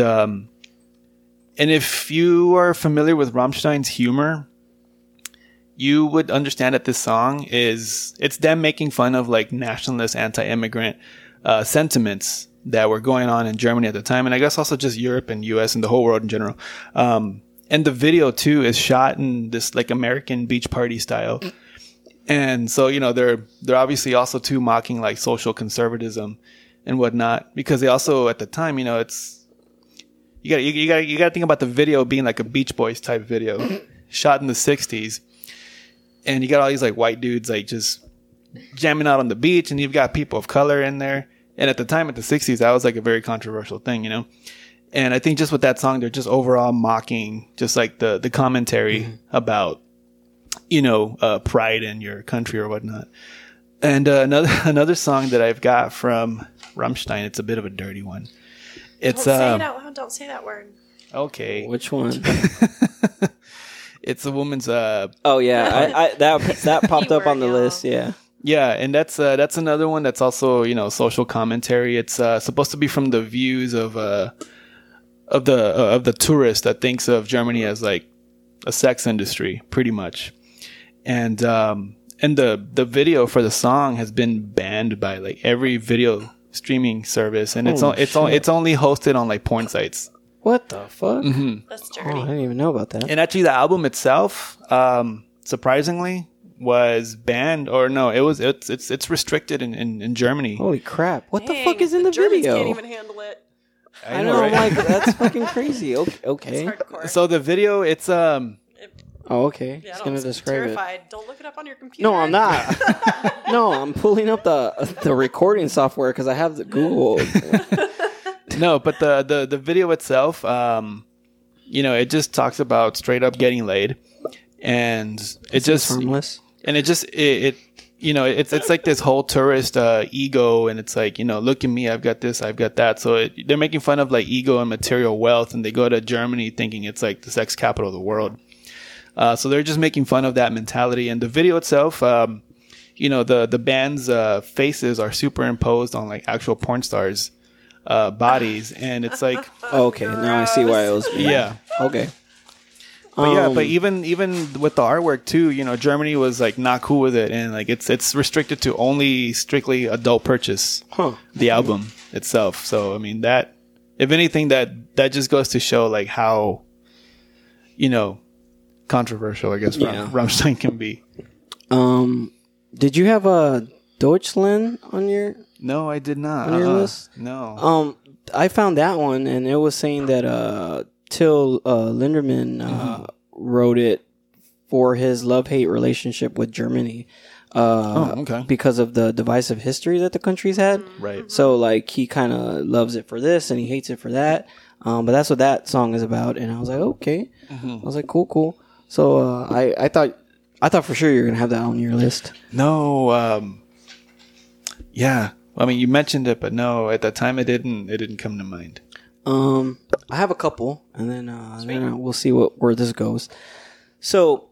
if you are familiar with Rammstein's humor, you would understand that this song it's them making fun of like nationalist, anti-immigrant sentiments that were going on in Germany at the time, and I guess also just Europe and US and the whole world in general. And the video too is shot in this like American beach party style. And so, you know, they're obviously also too mocking like social conservatism and whatnot, because they also at the time, you know, it's you got to think about the video being like a Beach Boys type video shot in the 60s. And you got all these like white dudes like just jamming out on the beach, and you've got people of color in there. And at the time, at the 60s, that was like a very controversial thing, you know? And I think just with that song, they're just overall mocking just like the commentary about, you know, pride in your country or whatnot. And another song that I've got from Rammstein, it's a bit of a dirty one. It's Don't say it out loud. Don't say that word. Okay. Which one? It's a woman's. Oh yeah, that popped up on the list. Yeah. Yeah, and that's another one that's also, you know, social commentary. It's supposed to be from the views of the tourist that thinks of Germany as like a sex industry, pretty much. And the video for the song has been banned by like every video streaming service, and it's only hosted on like porn sites. What the fuck? Mm-hmm. That's dirty. Oh, I didn't even know about that. And actually, the album itself, surprisingly, was banned, or no, it's restricted in Germany. Holy crap! What the Dang, fuck is in the Germans video? Can't even handle it. I know. Right? I'm like, that's fucking crazy. Okay. It's hardcore. So the video, it's Oh, okay. Yeah, It's I'm gonna describe terrified. Don't look it up on your computer. No, I'm not. No, I'm pulling up the recording software because I have the Google. no, but the video itself, you know, it just talks about straight up getting laid, and it just harmless. And it you know, it's like this whole tourist ego, and it's like, you know, look at me, I've got this, I've got that. So they're making fun of like ego and material wealth, and they go to Germany thinking it's like the sex capital of the world. So they're just making fun of that mentality. And the video itself, you know, the band's faces are superimposed on like actual porn stars' bodies, and it's like, Okay, now I see why it was. yeah. Okay. But yeah, but even with the artwork too, you know, Germany was like not cool with it, and like it's restricted to only strictly adult purchase. The album itself. So I mean, that if anything, that just goes to show like how, you know, controversial I guess Rammstein can be. Did you have a Deutschland on your? No, I did not. On your list? No. I found that one, and it was saying that Till Lindemann wrote it for his love-hate relationship with Germany. Because of the divisive history that the country's had. Right. So, like, he kind of loves it for this, and he hates it for that. But that's what that song is about. And I was like, okay. I was like, cool. So, I thought for sure you were going to have that on your list. No, yeah. I mean, you mentioned it, but no, at that time it didn't come to mind. I have a couple, and then we'll see where this goes. So,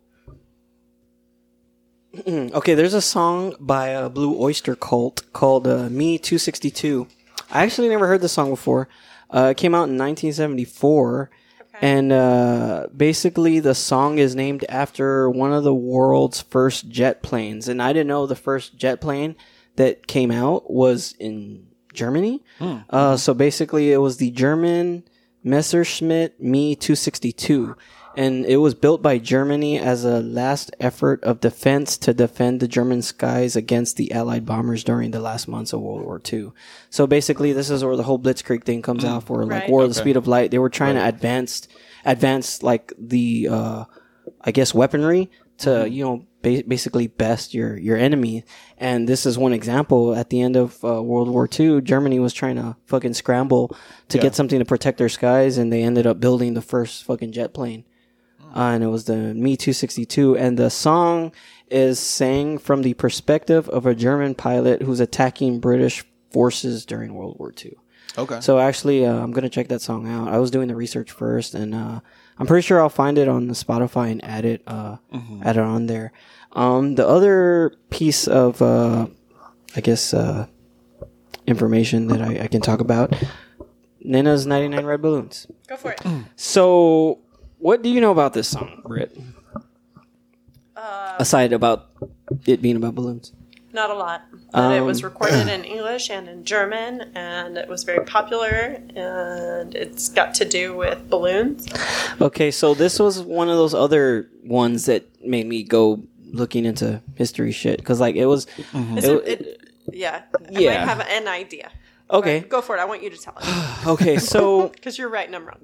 okay, there's a song by a Blue Oyster Cult called Me 262. I actually never heard this song before. It came out in 1974, and basically the song is named after one of the world's first jet planes. And I didn't know the first jet plane that came out was in Germany. So basically it was the German Messerschmitt Me 262, and it was built by Germany as a last effort of defense to defend the German skies against the Allied bombers during the last months of World War II. So basically this is where the whole Blitzkrieg thing comes out for, like War of the Speed of Light. They were trying to advance like the I guess weaponry to, you know, basically best your enemy. And this is one example. At the end of World War II, Germany was trying to fucking scramble to get something to protect their skies, and they ended up building the first fucking jet plane. And it was the Me 262. And the song is sang from the perspective of a German pilot who's attacking British forces during World War II. Okay. So actually, I'm going to check that song out. I was doing the research first, and I'm pretty sure I'll find it on Spotify and add it on there. The other piece of, I guess, information that I can talk about, Nina's 99 Red Balloons. Go for it. So, what do you know about this song, Britt? Aside about it being about balloons. Not a lot. But it was recorded in English and in German, and it was very popular, and it's got to do with balloons. Okay, so this was one of those other ones that made me go looking into history shit. Because, like, it was... Yeah. I might have an idea. Okay. Go for it. I want you to tell it. Okay, so... Because you're right and I'm wrong.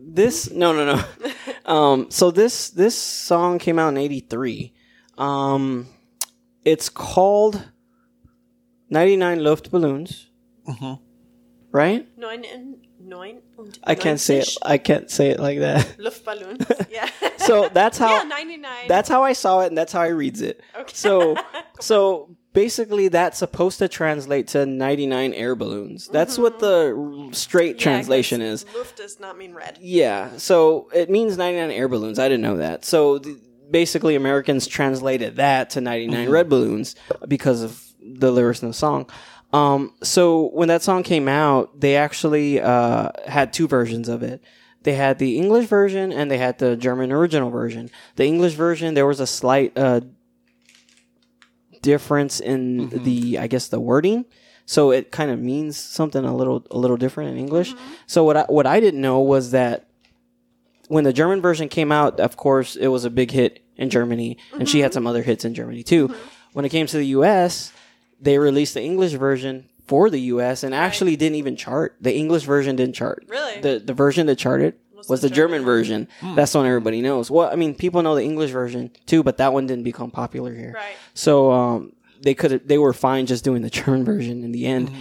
No. So this song came out in 1983. It's called 99 Luftballons. Mm-hmm. Right? Neun. I can't say it. I can't say it like that. Luftballons. Yeah. So that's how... 99. That's how I saw it, and that's how I reads it. Okay. So basically, that's supposed to translate to 99 air balloons. That's what the straight translation is. Luft does not mean red. Yeah, so it means 99 air balloons. I didn't know that. So basically, Americans translated that to 99 red balloons because of the lyrics in the song. So when that song came out, they actually had two versions of it. They had the English version and they had the German original version. The English version, there was a slight difference in the wording. So it kind of means something a little different in English. So what I didn't know was that when the German version came out, of course, it was a big hit in Germany, and she had some other hits in Germany too. When it came to the US, they released the English version for the US and actually didn't even chart. The English version didn't chart. Really? The version that charted was the German version. That's the one everybody knows. Well, I mean, people know the English version too, but that one didn't become popular here. Right. So they were fine just doing the German version in the end.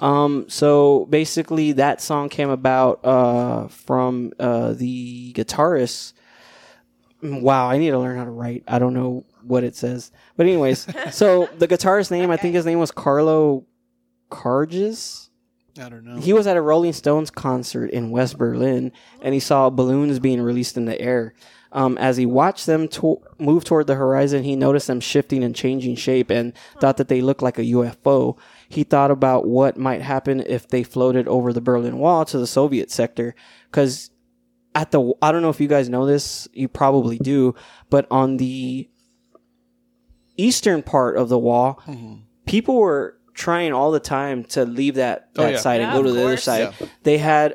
So basically that song came about from the guitarist. Wow, I need to learn how to write. I don't know what it says. But anyways, so the guitarist's name, I think his name was Carlo Karges. I don't know. He was at a Rolling Stones concert in West Berlin, and he saw balloons being released in the air. As he watched them move toward the horizon, he noticed them shifting and changing shape and thought that they looked like a UFO. He thought about what might happen if they floated over the Berlin Wall to the Soviet sector. Because I don't know if you guys know this, you probably do, but on the eastern part of the wall, people were trying all the time to leave that side and go to the other side. Yeah. They had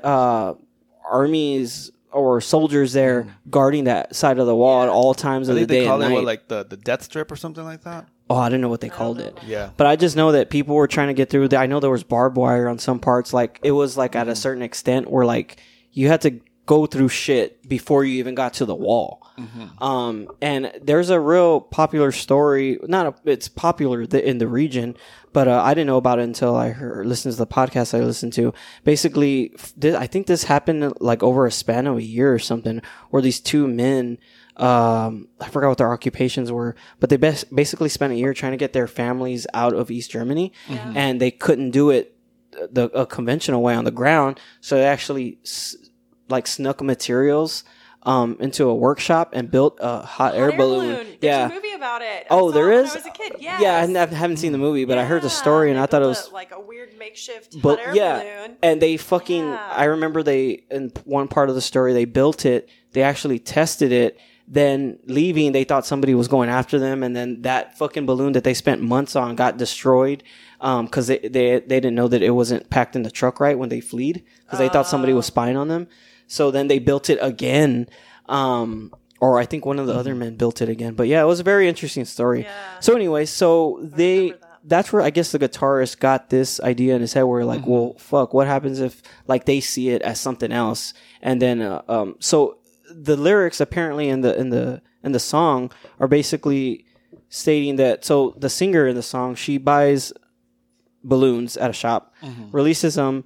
armies or soldiers there guarding that side of the wall at all times of the day and night. They call it like the death strip or something like that? Oh, I didn't know what they called it. Yeah. But I just know that people were trying to get through. I know there was barbed wire on some parts. Like, it was like at a certain extent where like you had to go through shit before you even got to the wall. And there's a real popular story. It's popular in the region, but I didn't know about it until I listened to the podcast I listened to. Basically, I think this happened like over a span of a year or something, where these two men, I forgot what their occupations were, but they basically spent a year trying to get their families out of East Germany, and they couldn't do it a conventional way on the ground, so they actually snuck materials into a workshop and built a hot air balloon. There's a movie about it. There is? When I was a kid. Yes. Yeah, I haven't seen the movie, but I heard the story and I thought it was like a weird makeshift hot air balloon. And they I remember in one part of the story, they built it. They actually tested it. Then leaving, they thought somebody was going after them, and then that fucking balloon that they spent months on got destroyed because they didn't know that it wasn't packed in the truck right when they fled, because they thought somebody was spying on them. So then they built it again, or I think one of the other men built it again. But yeah, it was a very interesting story. Yeah. So anyway, that's where I guess the guitarist got this idea in his head where like, well, fuck, what happens if like they see it as something else? And then, so the lyrics apparently in the song are basically stating that, so the singer in the song, she buys balloons at a shop, releases them,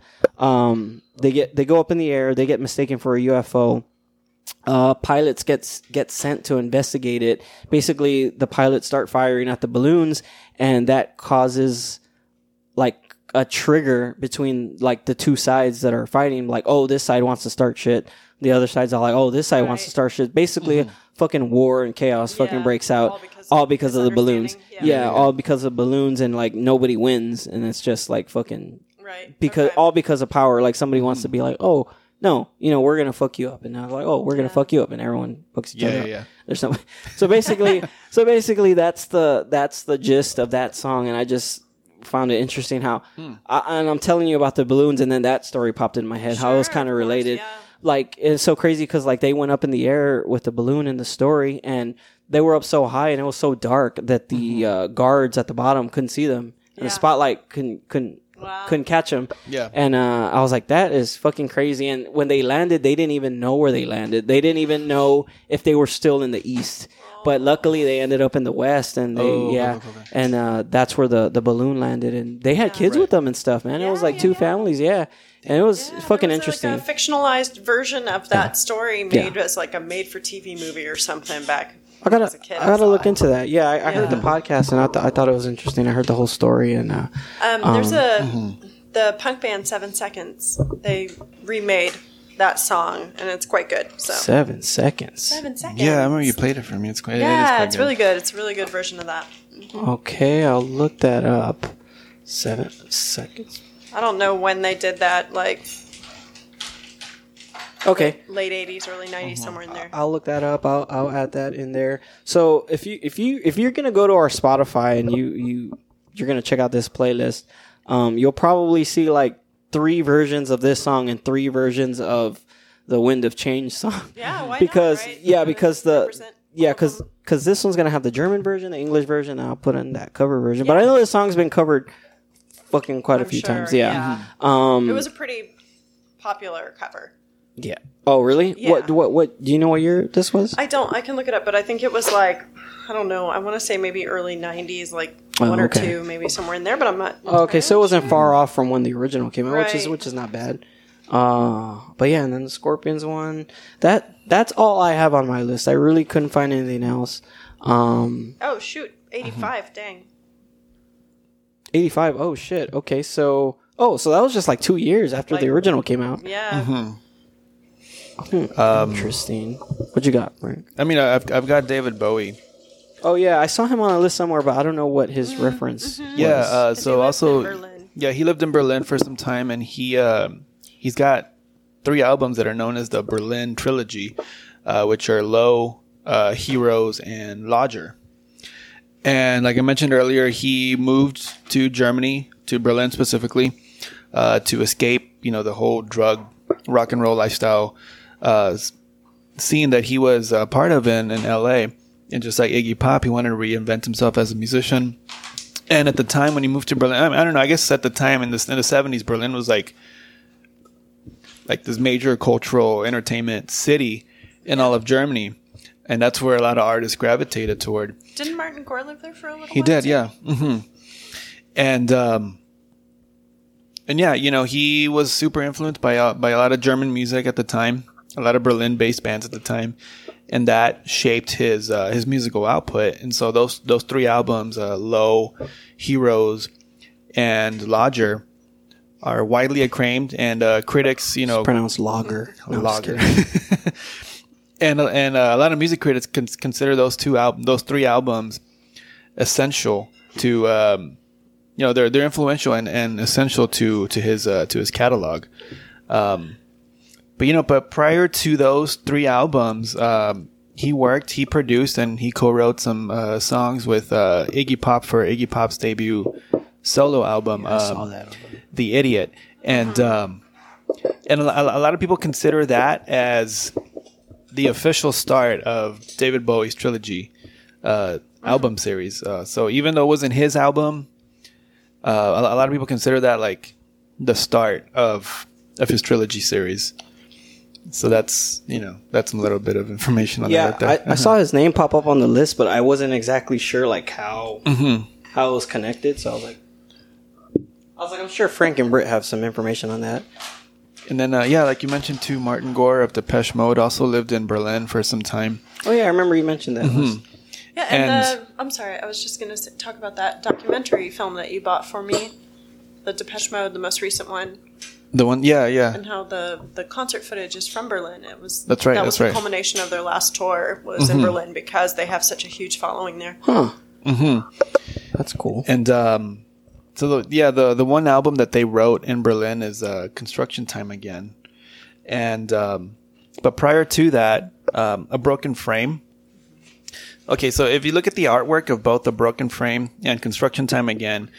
they go up in the air, they get mistaken for a UFO. Pilots get sent to investigate it. Basically, the pilots start firing at the balloons, and that causes like a trigger between like the two sides that are fighting. Like, oh, this side wants to start shit. The other side's all like, oh, this side wants to start shit. Basically, fucking war and chaos fucking breaks out. All because of the balloons. All because of balloons, and like nobody wins, and it's just like fucking all because of power. Like somebody wants to be like, oh no, we're gonna fuck you up, and now like, oh, we're gonna fuck you up, and everyone fucks each other up. Yeah. There's something. So basically, that's the gist of that song, and I just found it interesting how, and I'm telling you about the balloons, and then that story popped in my head. How it was kind of related. Yeah. Like it's so crazy because like they went up in the air with the balloon in the story, and they were up so high and it was so dark that the guards at the bottom couldn't see them, and the spotlight couldn't catch them. Yeah. And I was like, that is fucking crazy. And when they landed, they didn't even know where they landed. They didn't even know if they were still in the east. But luckily, they ended up in the west, and and that's where the balloon landed. And they had kids with them and stuff, man. It was like two families, and it was fucking interesting. Like a fictionalized version of that story made as like a made-for-TV movie or something back. I gotta look into that. Yeah, I heard the podcast, and I thought it was interesting. I heard the whole story, and there's the punk band 7 Seconds. They remade that song, and it's quite good. So 7 Seconds. 7 Seconds. Yeah, I remember you played it for me. It's quite. Yeah, it's really good. It's a really good version of that. Okay, I'll look that up. 7 Seconds. I don't know when they did that. Like. Okay. Late 80s, early 90s, somewhere in there. I'll look that up. I'll add that in there. So if you're gonna go to our Spotify and you're gonna check out this playlist, you'll probably see like 3 versions of this song and 3 versions of the Wind of Change song. Yeah, why because not, right? because because this one's gonna have the German version, the English version, and I'll put in that cover version. But I know this song's been covered fucking quite a few times. Yeah. It was a pretty popular cover. Yeah. Oh, really? Yeah. What? Do you know what year this was? I don't. I can look it up, but I think it was like, I don't know. I want to say maybe early 90s, like 1 or 2, maybe somewhere in there, but I'm not. Okay, so it wasn't far off from when the original came out, Right. which is not bad. But yeah, and then the Scorpions one. That's all I have on my list. I really couldn't find anything else. Oh shoot, 85. Dang. 85. Oh shit. Okay, so that was just like 2 years after the original came out. Yeah. Interesting. What you got, Frank? I mean, I've got David Bowie. Oh yeah, I saw him on a list somewhere, but I don't know what his reference. Yeah. So also, Berlin. yeah, he lived in Berlin for some time, and he's got 3 albums that are known as the Berlin Trilogy, which are Low, Heroes, and Lodger. And like I mentioned earlier, he moved to Germany, to Berlin specifically, to escape, the whole drug, rock and roll lifestyle scene that he was part of in LA. And just like Iggy Pop, he wanted to reinvent himself as a musician. And at the time when he moved to Berlin, I don't know, I guess at the time in the 70s, Berlin was like this major cultural entertainment city in all of Germany. And that's where a lot of artists gravitated toward. Didn't Martin Gore live there for a little while? He did, yeah. Mm-hmm. And yeah, he was super influenced by a lot of German music at the time, a lot of Berlin-based bands at the time, and that shaped his musical output. And so those 3 albums, Low, Heroes, and Lodger, are widely acclaimed, and critics, It's pronounced Lager. No, Lager. And a lot of music critics consider those 3 albums essential to they're influential and essential to his catalog. But prior to those 3 albums, he produced, and he co-wrote some songs with Iggy Pop for Iggy Pop's debut solo album, I saw that. The Idiot, and a lot of people consider that as the official start of David Bowie's trilogy album series. So even though it wasn't his album, a lot of people consider that like the start of his trilogy series. So that's a little bit of information on that. Yeah, I saw his name pop up on the list, but I wasn't exactly sure like how it was connected. So I was like, I'm sure Frank and Britt have some information on that. And then, like you mentioned too, Martin Gore of Depeche Mode also lived in Berlin for some time. Oh yeah, I remember you mentioned that. Yeah, and I'm sorry, I was just going to talk about that documentary film that you bought for me, the Depeche Mode, the most recent one. The one, yeah. And how the concert footage is from Berlin. It was That's right. That was the culmination of their last tour was in Berlin because they have such a huge following there. Huh. That's cool. And so the one album that they wrote in Berlin is Construction Time Again, and but prior to that, A Broken Frame. Okay, so if you look at the artwork of both A Broken Frame and Construction Time Again,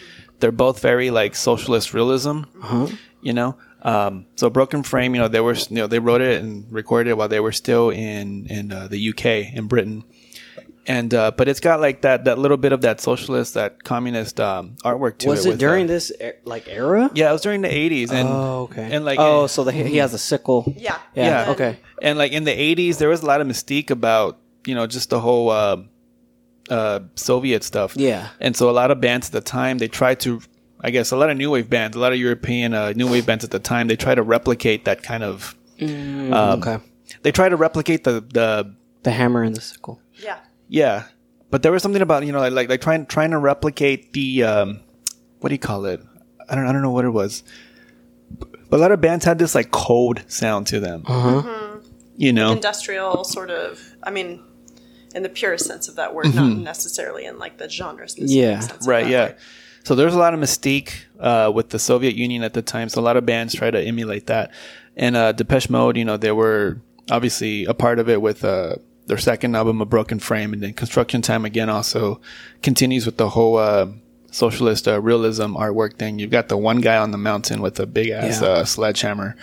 they're both very like socialist realism. You know, so Broken Frame, they were, they wrote it and recorded it while they were still in the UK, in Britain. And but it's got like that little bit of that socialist, that communist artwork to it. Was it during this era? Yeah, it was during the 80s. And, okay. And like, so he has a sickle. Yeah. Okay. And like in the 80s, there was a lot of mystique about just the whole Soviet stuff. Yeah. And so a lot of bands at the time, they tried to, I guess, a lot of new wave bands, a lot of European new wave bands at the time, they try to replicate that kind of. Okay. They try to replicate the hammer and the sickle. Yeah. Yeah, but there was something about like trying to replicate the what do you call it? I don't know what it was. But a lot of bands had this like cold sound to them. Industrial sort of. I mean, in the purest sense of that word, not necessarily in like the genre specific sense. Right. Yeah. So there's a lot of mystique with the Soviet Union at the time. So a lot of bands try to emulate that. And Depeche Mode, they were obviously a part of it with their second album, A Broken Frame, and then Construction Time again also continues with the whole socialist realism artwork thing. You've got the one guy on the mountain with a big ass sledgehammer.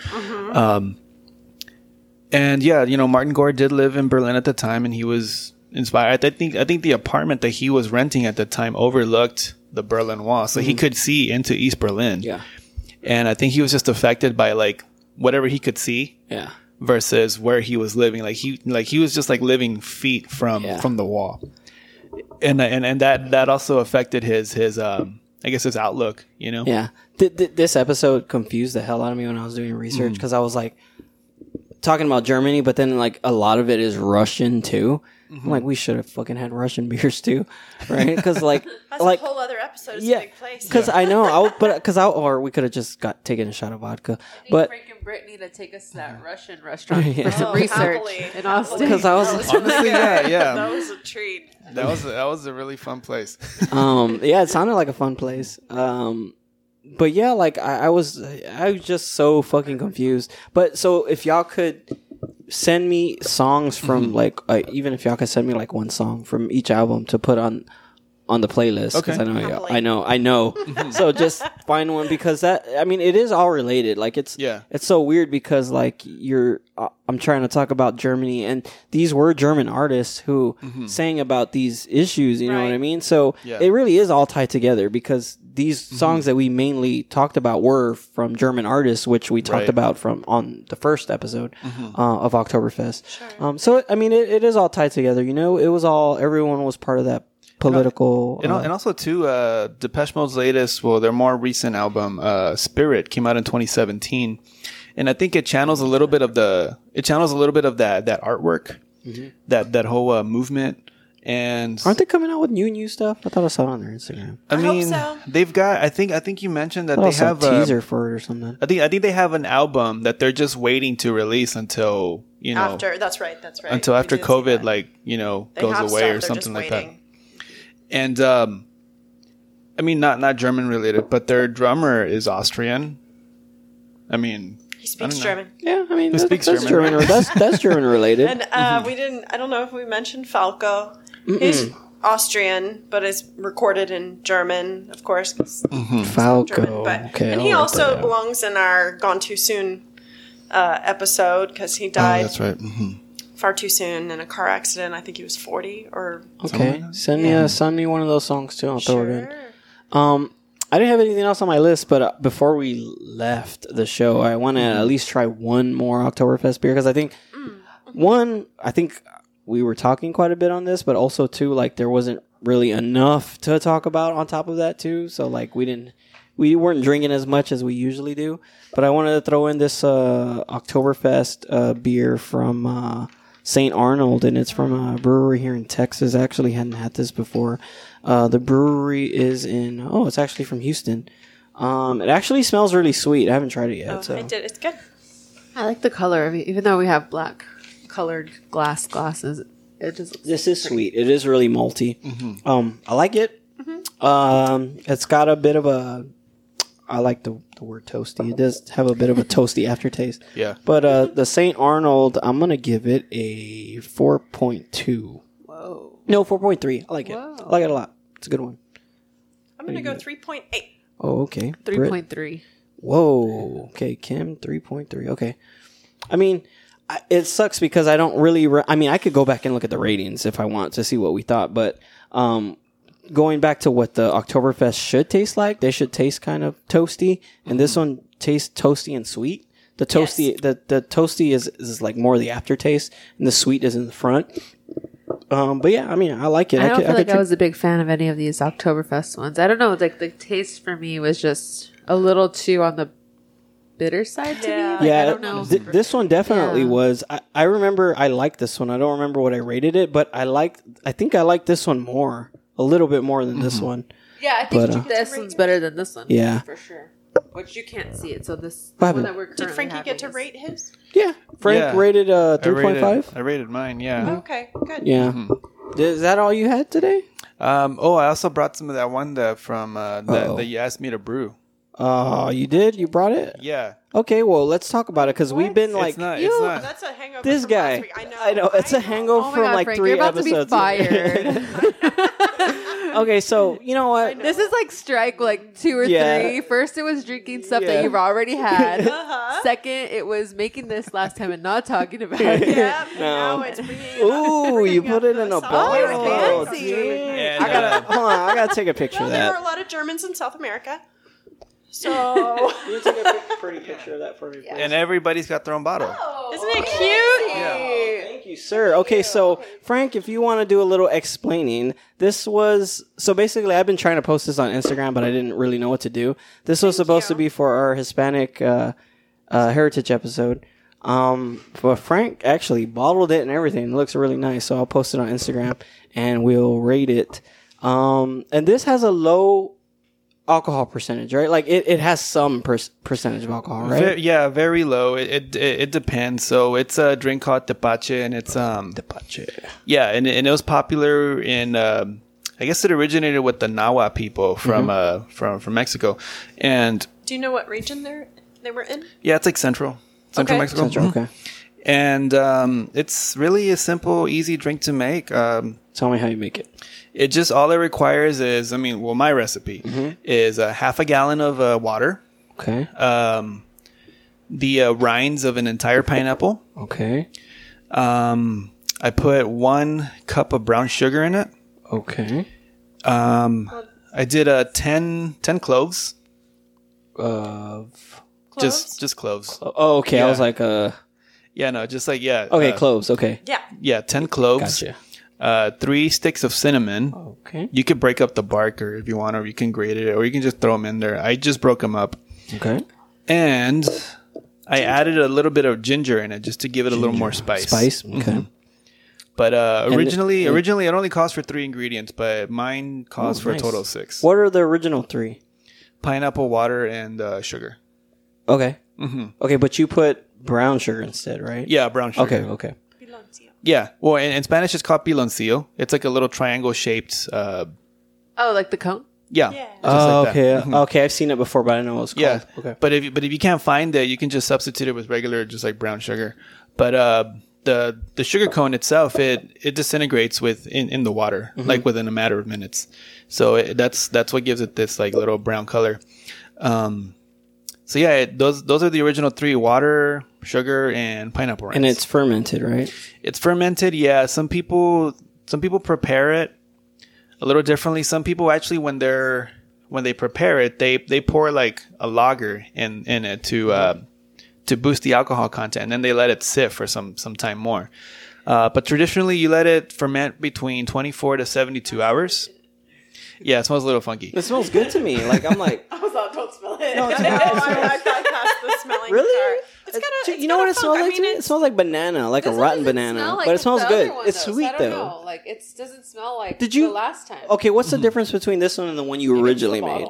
And Martin Gore did live in Berlin at the time, and he was inspired. I think the apartment that he was renting at the time overlooked the Berlin Wall, so he could see into East Berlin. Yeah. And I think he was just affected by like whatever he could see. Yeah. Versus where he was living, he was just like living feet from the wall, and that also affected his I guess his outlook, Yeah, this episode confused the hell out of me when I was doing research because I was like talking about Germany, but then like a lot of it is Russian too. I'm like, we should have fucking had Russian beers too, right? Because like, that's a whole other episode. It's a big place. Because I know, or we could have just taken a shot of vodka. But Frank and Brittany to take us to that Russian restaurant for some research in Austin. Because I was honestly, yeah, that was a treat. That was a really fun place. Yeah, it sounded like a fun place. But yeah, like I was just so fucking confused. But so if y'all could send me songs from even if y'all could send me like one song from each album to put on the playlist, because I know. So just find one, because it is all related. Like it's so weird because like I'm trying to talk about Germany, and these were German artists who sang about these issues. You know what I mean? So it really is all tied together, because these songs that we mainly talked about were from German artists, which we talked about on the first episode of Oktoberfest. Sure. So it is all tied together. It was everyone was part of that political, and also too, Depeche Mode's latest, their more recent album, Spirit, came out in 2017, and I think it channels a little bit of that artwork, that whole movement. And aren't they coming out with new stuff? I thought I saw it on their Instagram. I hope so. They've got. I think you mentioned that they have a teaser for it or something. I think they have an album that they're just waiting to release until after. That's right. Until after COVID, goes away or something like that. And not German related, but their drummer is Austrian. He speaks German. Yeah, speaks that's German. That's German related. And we didn't. I don't know if we mentioned Falco. He's Austrian, but is recorded in German, of course. Falco. German, and he also belongs in our Gone Too Soon episode, because he died. Oh, that's right. Far too soon in a car accident. I think he was 40 or. Okay, send me one of those songs too. I'll throw it in. I didn't have anything else on my list, but before we left the show, I want to at least try one more Oktoberfest beer, because I think we were talking quite a bit on this, but also too, like, there wasn't really enough to talk about on top of that too. So like we weren't drinking as much as we usually do. But I wanted to throw in this Oktoberfest beer from St. Arnold, and it's from a brewery here in Texas. I actually hadn't had this before. The brewery is it's actually from Houston. It actually smells really sweet. I haven't tried it yet. I did. It's good. I like the color of it, even though we have black colored glasses. This is sweet. It is really malty. I like it. It's got a bit of a. I like the word toasty. It does have a bit of a toasty aftertaste. Yeah. But the St. Arnold, I'm gonna give it a 4.2. Whoa. No, 4.3. I like it. Whoa. I like it a lot. It's a good one. I'm gonna go 3.8. Oh, okay. 3.3. Whoa. Okay, Kim, 3.3. Okay. I mean, it sucks because I don't really... I mean, I could go back and look at the ratings if I want to see what we thought, but going back to what the Oktoberfest should taste like, they should taste kind of toasty, and this one tastes toasty and sweet. The toasty, the toasty is like more the aftertaste, and the sweet is in the front. But yeah, I mean, I like it. I don't feel like I was a big fan of any of these Oktoberfest ones. I don't know, like the taste for me was just a little too on the bitter side to me. Like, yeah, I don't know. This one definitely was. I remember I liked this one. I don't remember what I rated it, but I think I liked this one more, a little bit more than this one. Yeah, I think this one's better than this one. Yeah, for sure. Which you can't see it, so this what one that we're currently Did Frankie get to is- rate his? Yeah, Frank rated 3.5. I rated mine. Yeah. Okay, good. Yeah. Is that all you had today? I also brought some of that one from that you asked me to brew. Oh, you did? You brought it? Yeah. Okay, well, let's talk about it because we've been like, It's not. That's a hangover. this from guy. last week. I know. It's a hangover Oh my from God, like Frank, 3 you're about episodes. to be fired. Okay, so you know what? This is like strike like 2 or 3. First, it was drinking stuff that you've already had. Second, it was making this last time and not talking about it. Yeah, No. now it's bringing Ooh, you put it in a bottle. Oh, fancy. And, I gotta hold on. I gotta take a picture Well, of there that. are a lot of Germans in South America. So, You take a pretty picture of that for me, please. and everybody's got their own bottle. isn't it cute? Thank you, sir. Okay, so Frank, if you want to do a little explaining, this was so basically I've been trying to post this on Instagram, but I didn't really know what to do. This was supposed to be for our Hispanic heritage episode. But Frank actually bottled it and everything. It looks really nice, so I'll post it on Instagram and we'll rate it. And this has a low alcohol percentage, right? Like it has some percentage of alcohol, right? Very low. It depends. So it's a drink called tepache, and it's Tepache. yeah, and it was popular in I guess it originated with the Nahua people from Mexico, and Do you know what region they were in? yeah, it's like central Okay. Mexico. Central, Mhm. okay. And it's really a simple, easy drink to make. Tell me how you make it. It just all it requires is, my recipe is half a gallon of water, Okay. the rinds of an entire pineapple. Okay. I put 1 cup of brown sugar in it. Okay. I did 10 cloves. Of Just cloves. oh, okay. I Yeah. was like, Yeah, no, just like, yeah. okay, cloves. Okay, Yeah. 10 cloves. gotcha. 3 sticks of cinnamon. Okay. You could break up the bark, or if you want, or you can grate it, or you can just throw them in there. I just broke them up. Okay. And I added a little bit of ginger in it just to give it a little more spice. Spice. Okay. But originally it only calls for 3 ingredients, but mine calls for nice. a total of 6. What are the original 3? Pineapple, water, and sugar. Okay. Mm-hmm. Okay, but you put brown sugar instead, right? Yeah, brown sugar. Okay. Okay. Yeah. Well, in Spanish it's called piloncillo. It's like a little triangle shaped. Oh, like the cone? Yeah. Yeah. Just Oh, like that. okay. Okay, I've seen it before, but I know what it's called. Yeah. Okay. But if you can't find it, you can just substitute it with regular, just like brown sugar. But the sugar cone itself, it disintegrates in the water, like within a matter of minutes. So that's what gives it this like little brown color. So yeah, those are the original 3: water, sugar, and pineapple rinds. And it's fermented, right? It's fermented. Yeah. Some people prepare it a little differently. Some people actually, when they prepare it, they pour like a lager in it to boost the alcohol content, and then they let it sit for some time more. But traditionally, you let it ferment between 24 to 72 hours. Yeah, it smells a little funky. It smells good to me. Like I'm like, I was like, don't smell it. no, it's I bypassed the smelling really. part. It's kinda, you know what it smells like? To me? It it's smells like banana, like a rotten banana, but it smells good. It's sweet though. Like it doesn't smell like Did you- the last time. Okay, what's the difference between this one and the one you originally made?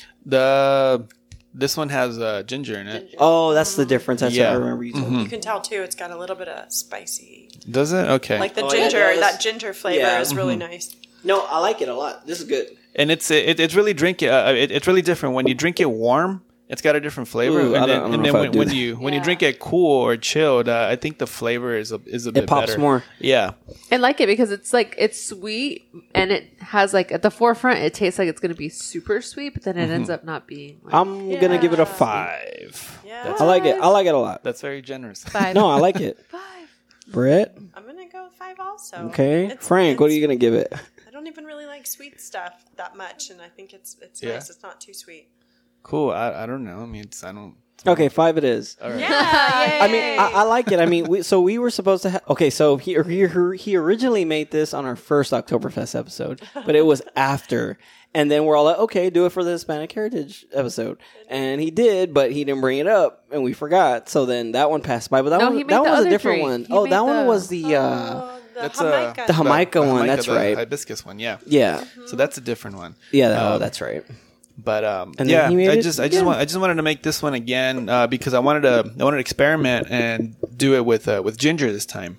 This one has ginger in it. Oh, that's the difference. That's Yeah. what I remember you told me. You can tell too. It's got a little bit of spicy, Does it? Okay. like the Oh, yeah, ginger. it does. That ginger flavor Yeah. is really nice. No, I like it a lot. This is good. And it's really it's really different when you drink it warm. It's got a different flavor, Ooh, and then when you drink it cool or chilled, I think the flavor is a bit better. It pops more. Yeah, I like it because it's sweet and it has like at the forefront it tastes like it's going to be super sweet, but then it ends up not being. Like, I'm gonna give it a 5. Yeah. I like it. I like it a lot. that's very generous. 5. No, I like it. 5. Brett. I'm gonna go with 5 also. Okay. Frank, what are you gonna give it? I don't even really like sweet stuff that much, and I think it's Yeah. nice. It's not too sweet. Cool. I don't know. I mean, I don't. Okay, 5 it is. All right. Yeah. I mean, I like it. I mean, we were supposed to have... Okay, so he originally made this on our first Oktoberfest episode, but it was after. And then we're all like, okay, do it for the Hispanic Heritage episode. And he did, but he didn't bring it up, and we forgot. So then that one passed by. But that one was a different one. That one was the That's Jamaica. the Jamaica one. That's the right. hibiscus one. Yeah. Yeah. So that's a different one. Yeah, that's right. But And yeah, then he made I it just again. wanted to make this one again because I wanted to experiment and do it with ginger this time.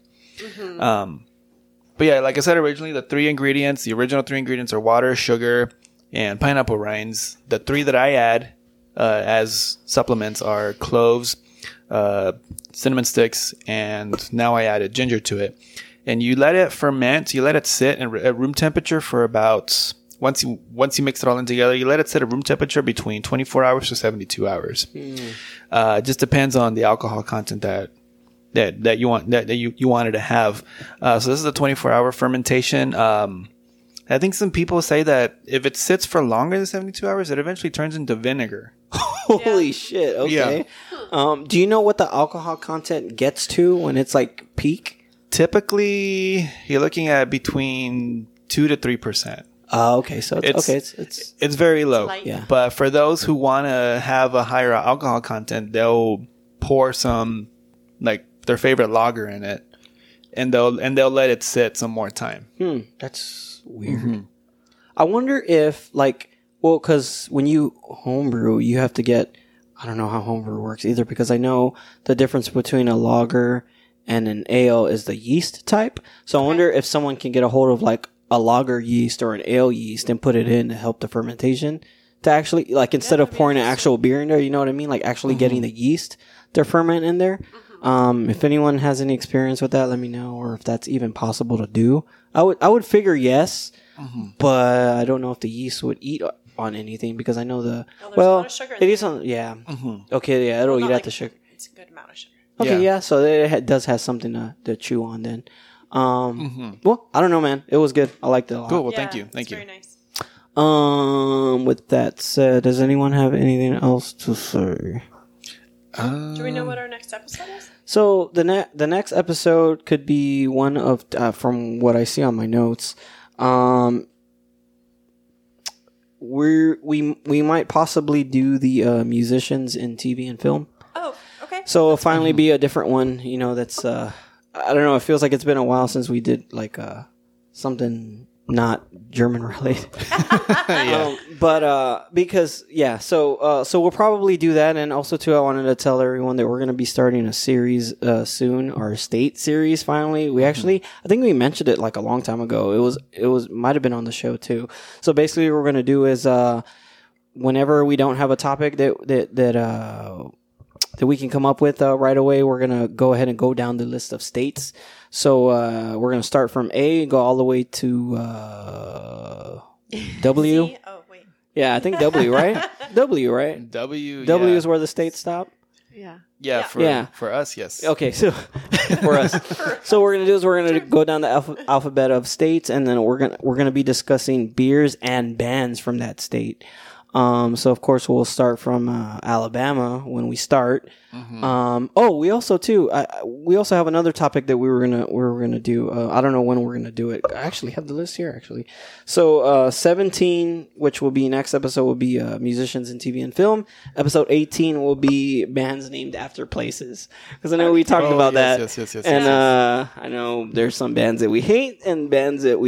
But yeah, like I said originally, the original three ingredients are water, sugar, and pineapple rinds. The 3 that I add as supplements are cloves, cinnamon sticks, and now I added ginger to it. And you let it ferment. You let it sit at room temperature for about. Once you mix it all in together, you let it sit at room temperature between 24 hours to 72 hours. It just depends on the alcohol content that you want that you wanted to have. So this is a 24-hour fermentation. I think some people say that if it sits for longer than 72 hours, it eventually turns into vinegar. Holy shit. Okay. Yeah. Do you know what the alcohol content gets to when it's like peak? Typically, you're looking at between 2 to 3%. Okay, so it's very low. light. Yeah. But for those who want to have a higher alcohol content, they'll pour some like their favorite lager in it, and they'll let it sit some more time. That's weird. I wonder if because when you homebrew, you have to get. I don't know how homebrew works either because I know the difference between a lager and an ale is the yeast type. So I wonder if someone can get a hold of like a lager yeast or an ale yeast and put it in to help the fermentation to actually instead of pouring an actual beer in there, you know what I mean? Like actually getting the yeast to ferment in there. If anyone has any experience with that, let me know, or if that's even possible to do. I would figure yes, but I don't know if the yeast would eat on anything because I know there's a lot of sugar in it is there. on Okay, yeah, it'll eat at the sugar. It's a good amount of sugar. Okay, yeah, so it does have something to chew on then. Well, I don't know, man. It was good. I liked it a lot. Cool. Well, thank you. It's very nice. With that said, does anyone have anything else to say? Do we know what our next episode is? So the next episode could be one of from what I see on my notes. We might possibly do the musicians in TV and film. Oh, okay. So it'll finally be a different one. You know, that's I don't know. It feels like it's been a while since we did like something not German related. But because so we'll probably do that. And also too, I wanted to tell everyone that we're going to be starting a series soon, our state series. Finally, we actually I think we mentioned it like a long time ago. It was might have been on the show too. So basically, what we're going to do is whenever we don't have a topic that we can come up with right away, we're going to go ahead and go down the list of states. So we're going to start from A, go all the way to W. C? Oh, wait. Yeah, I think W, right? W, right? W W is where the states stop. Yeah. For us, yes. Okay, so for us. So what we're going to do is we're going to go down the alphabet of states, and then we're going to be discussing beers and bands from that state. So of course we'll start from Alabama when we start. We also have another topic that we were gonna do. I don't know when we're gonna do it. I actually have the list here actually. So 17, which will be next episode, will be musicians in TV and film. Episode 18 will be bands named after places, because I know we talked about that. Yes. And I know there's some bands that we hate and bands that we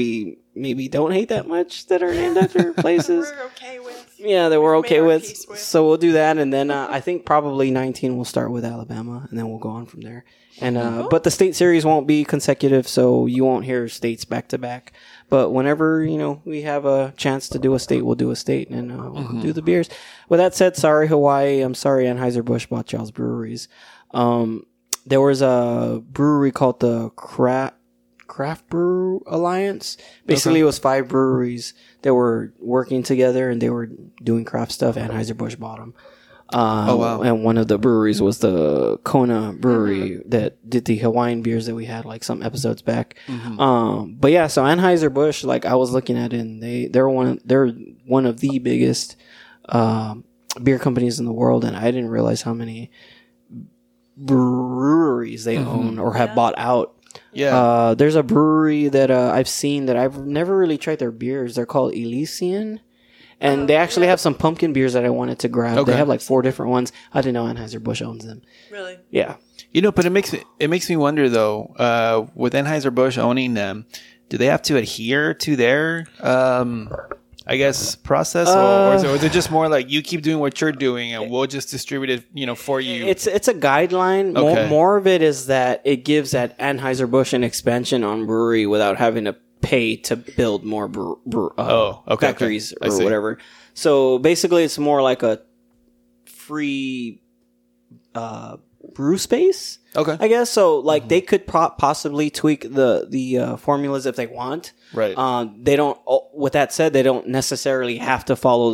maybe don't hate that much that are named after places. We're okay with. Yeah, that we're okay with. Peace with. So we'll do that, and then I think probably 19 we'll start with Alabama, and then we'll go on from there. And but the state series won't be consecutive, so you won't hear states back to back. But whenever we have a chance to do a state, we'll do a state, and we'll do the beers. With that said, sorry Hawaii, I'm sorry Anheuser-Busch bought y'all's breweries. There was a brewery called the Craft Brew Alliance. Basically, It was 5 breweries that were working together, and they were doing craft stuff. Anheuser-Busch bought them. Wow. And one of the breweries was the Kona Brewery that did the Hawaiian beers that we had like some episodes back. But yeah, so Anheuser-Busch, like I was looking at it, and they're one of the biggest beer companies in the world, and I didn't realize how many breweries they own or have bought out. Yeah. There's a brewery that I've seen that I've never really tried their beers. They're called Elysian. And they actually have some pumpkin beers that I wanted to grab. Okay. They have like 4 different ones. I didn't know Anheuser-Busch owns them. Really? Yeah. But it makes me wonder though, with Anheuser-Busch owning them, do they have to adhere to their I guess process, or is it just more like you keep doing what you're doing and we'll just distribute it, for you? It's a guideline. Okay. More of it is that it gives that Anheuser-Busch an expansion on brewery without having to pay to build more factories or whatever. So basically, it's more like a free brew space. Okay, I guess so. Like they could possibly tweak the formulas if they want. Right. They don't. With that said, they don't necessarily have to follow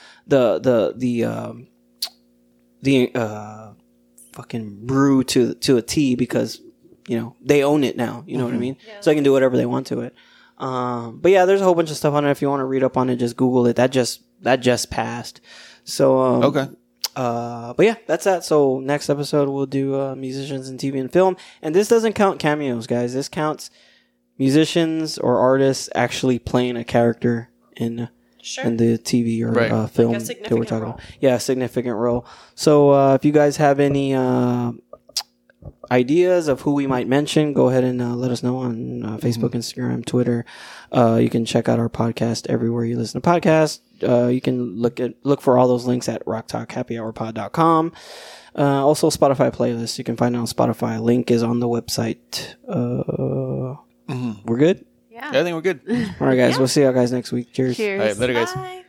the fucking brew to a T because they own it now. You know what I mean? Yeah. So they can do whatever they want to it. But yeah, there's a whole bunch of stuff on it. If you want to read up on it, just Google it. That just passed. So okay. But yeah, that's that. So next episode we'll do musicians in TV and film, and this doesn't count cameos, guys. This counts musicians or artists actually playing a character in the TV or film that we're talking about. Yeah, a significant role. So if you guys have any ideas of who we might mention, go ahead and let us know on Facebook, Instagram, Twitter. You can check out our podcast everywhere you listen to podcasts. You can look for all those links at rocktalkhappyhourpod.com. Also Spotify playlist. You can find it on Spotify. Link is on the website. We're good? Yeah. I think we're good. All right, guys. We'll see you guys next week. Cheers. Cheers. All right, later, guys. Bye.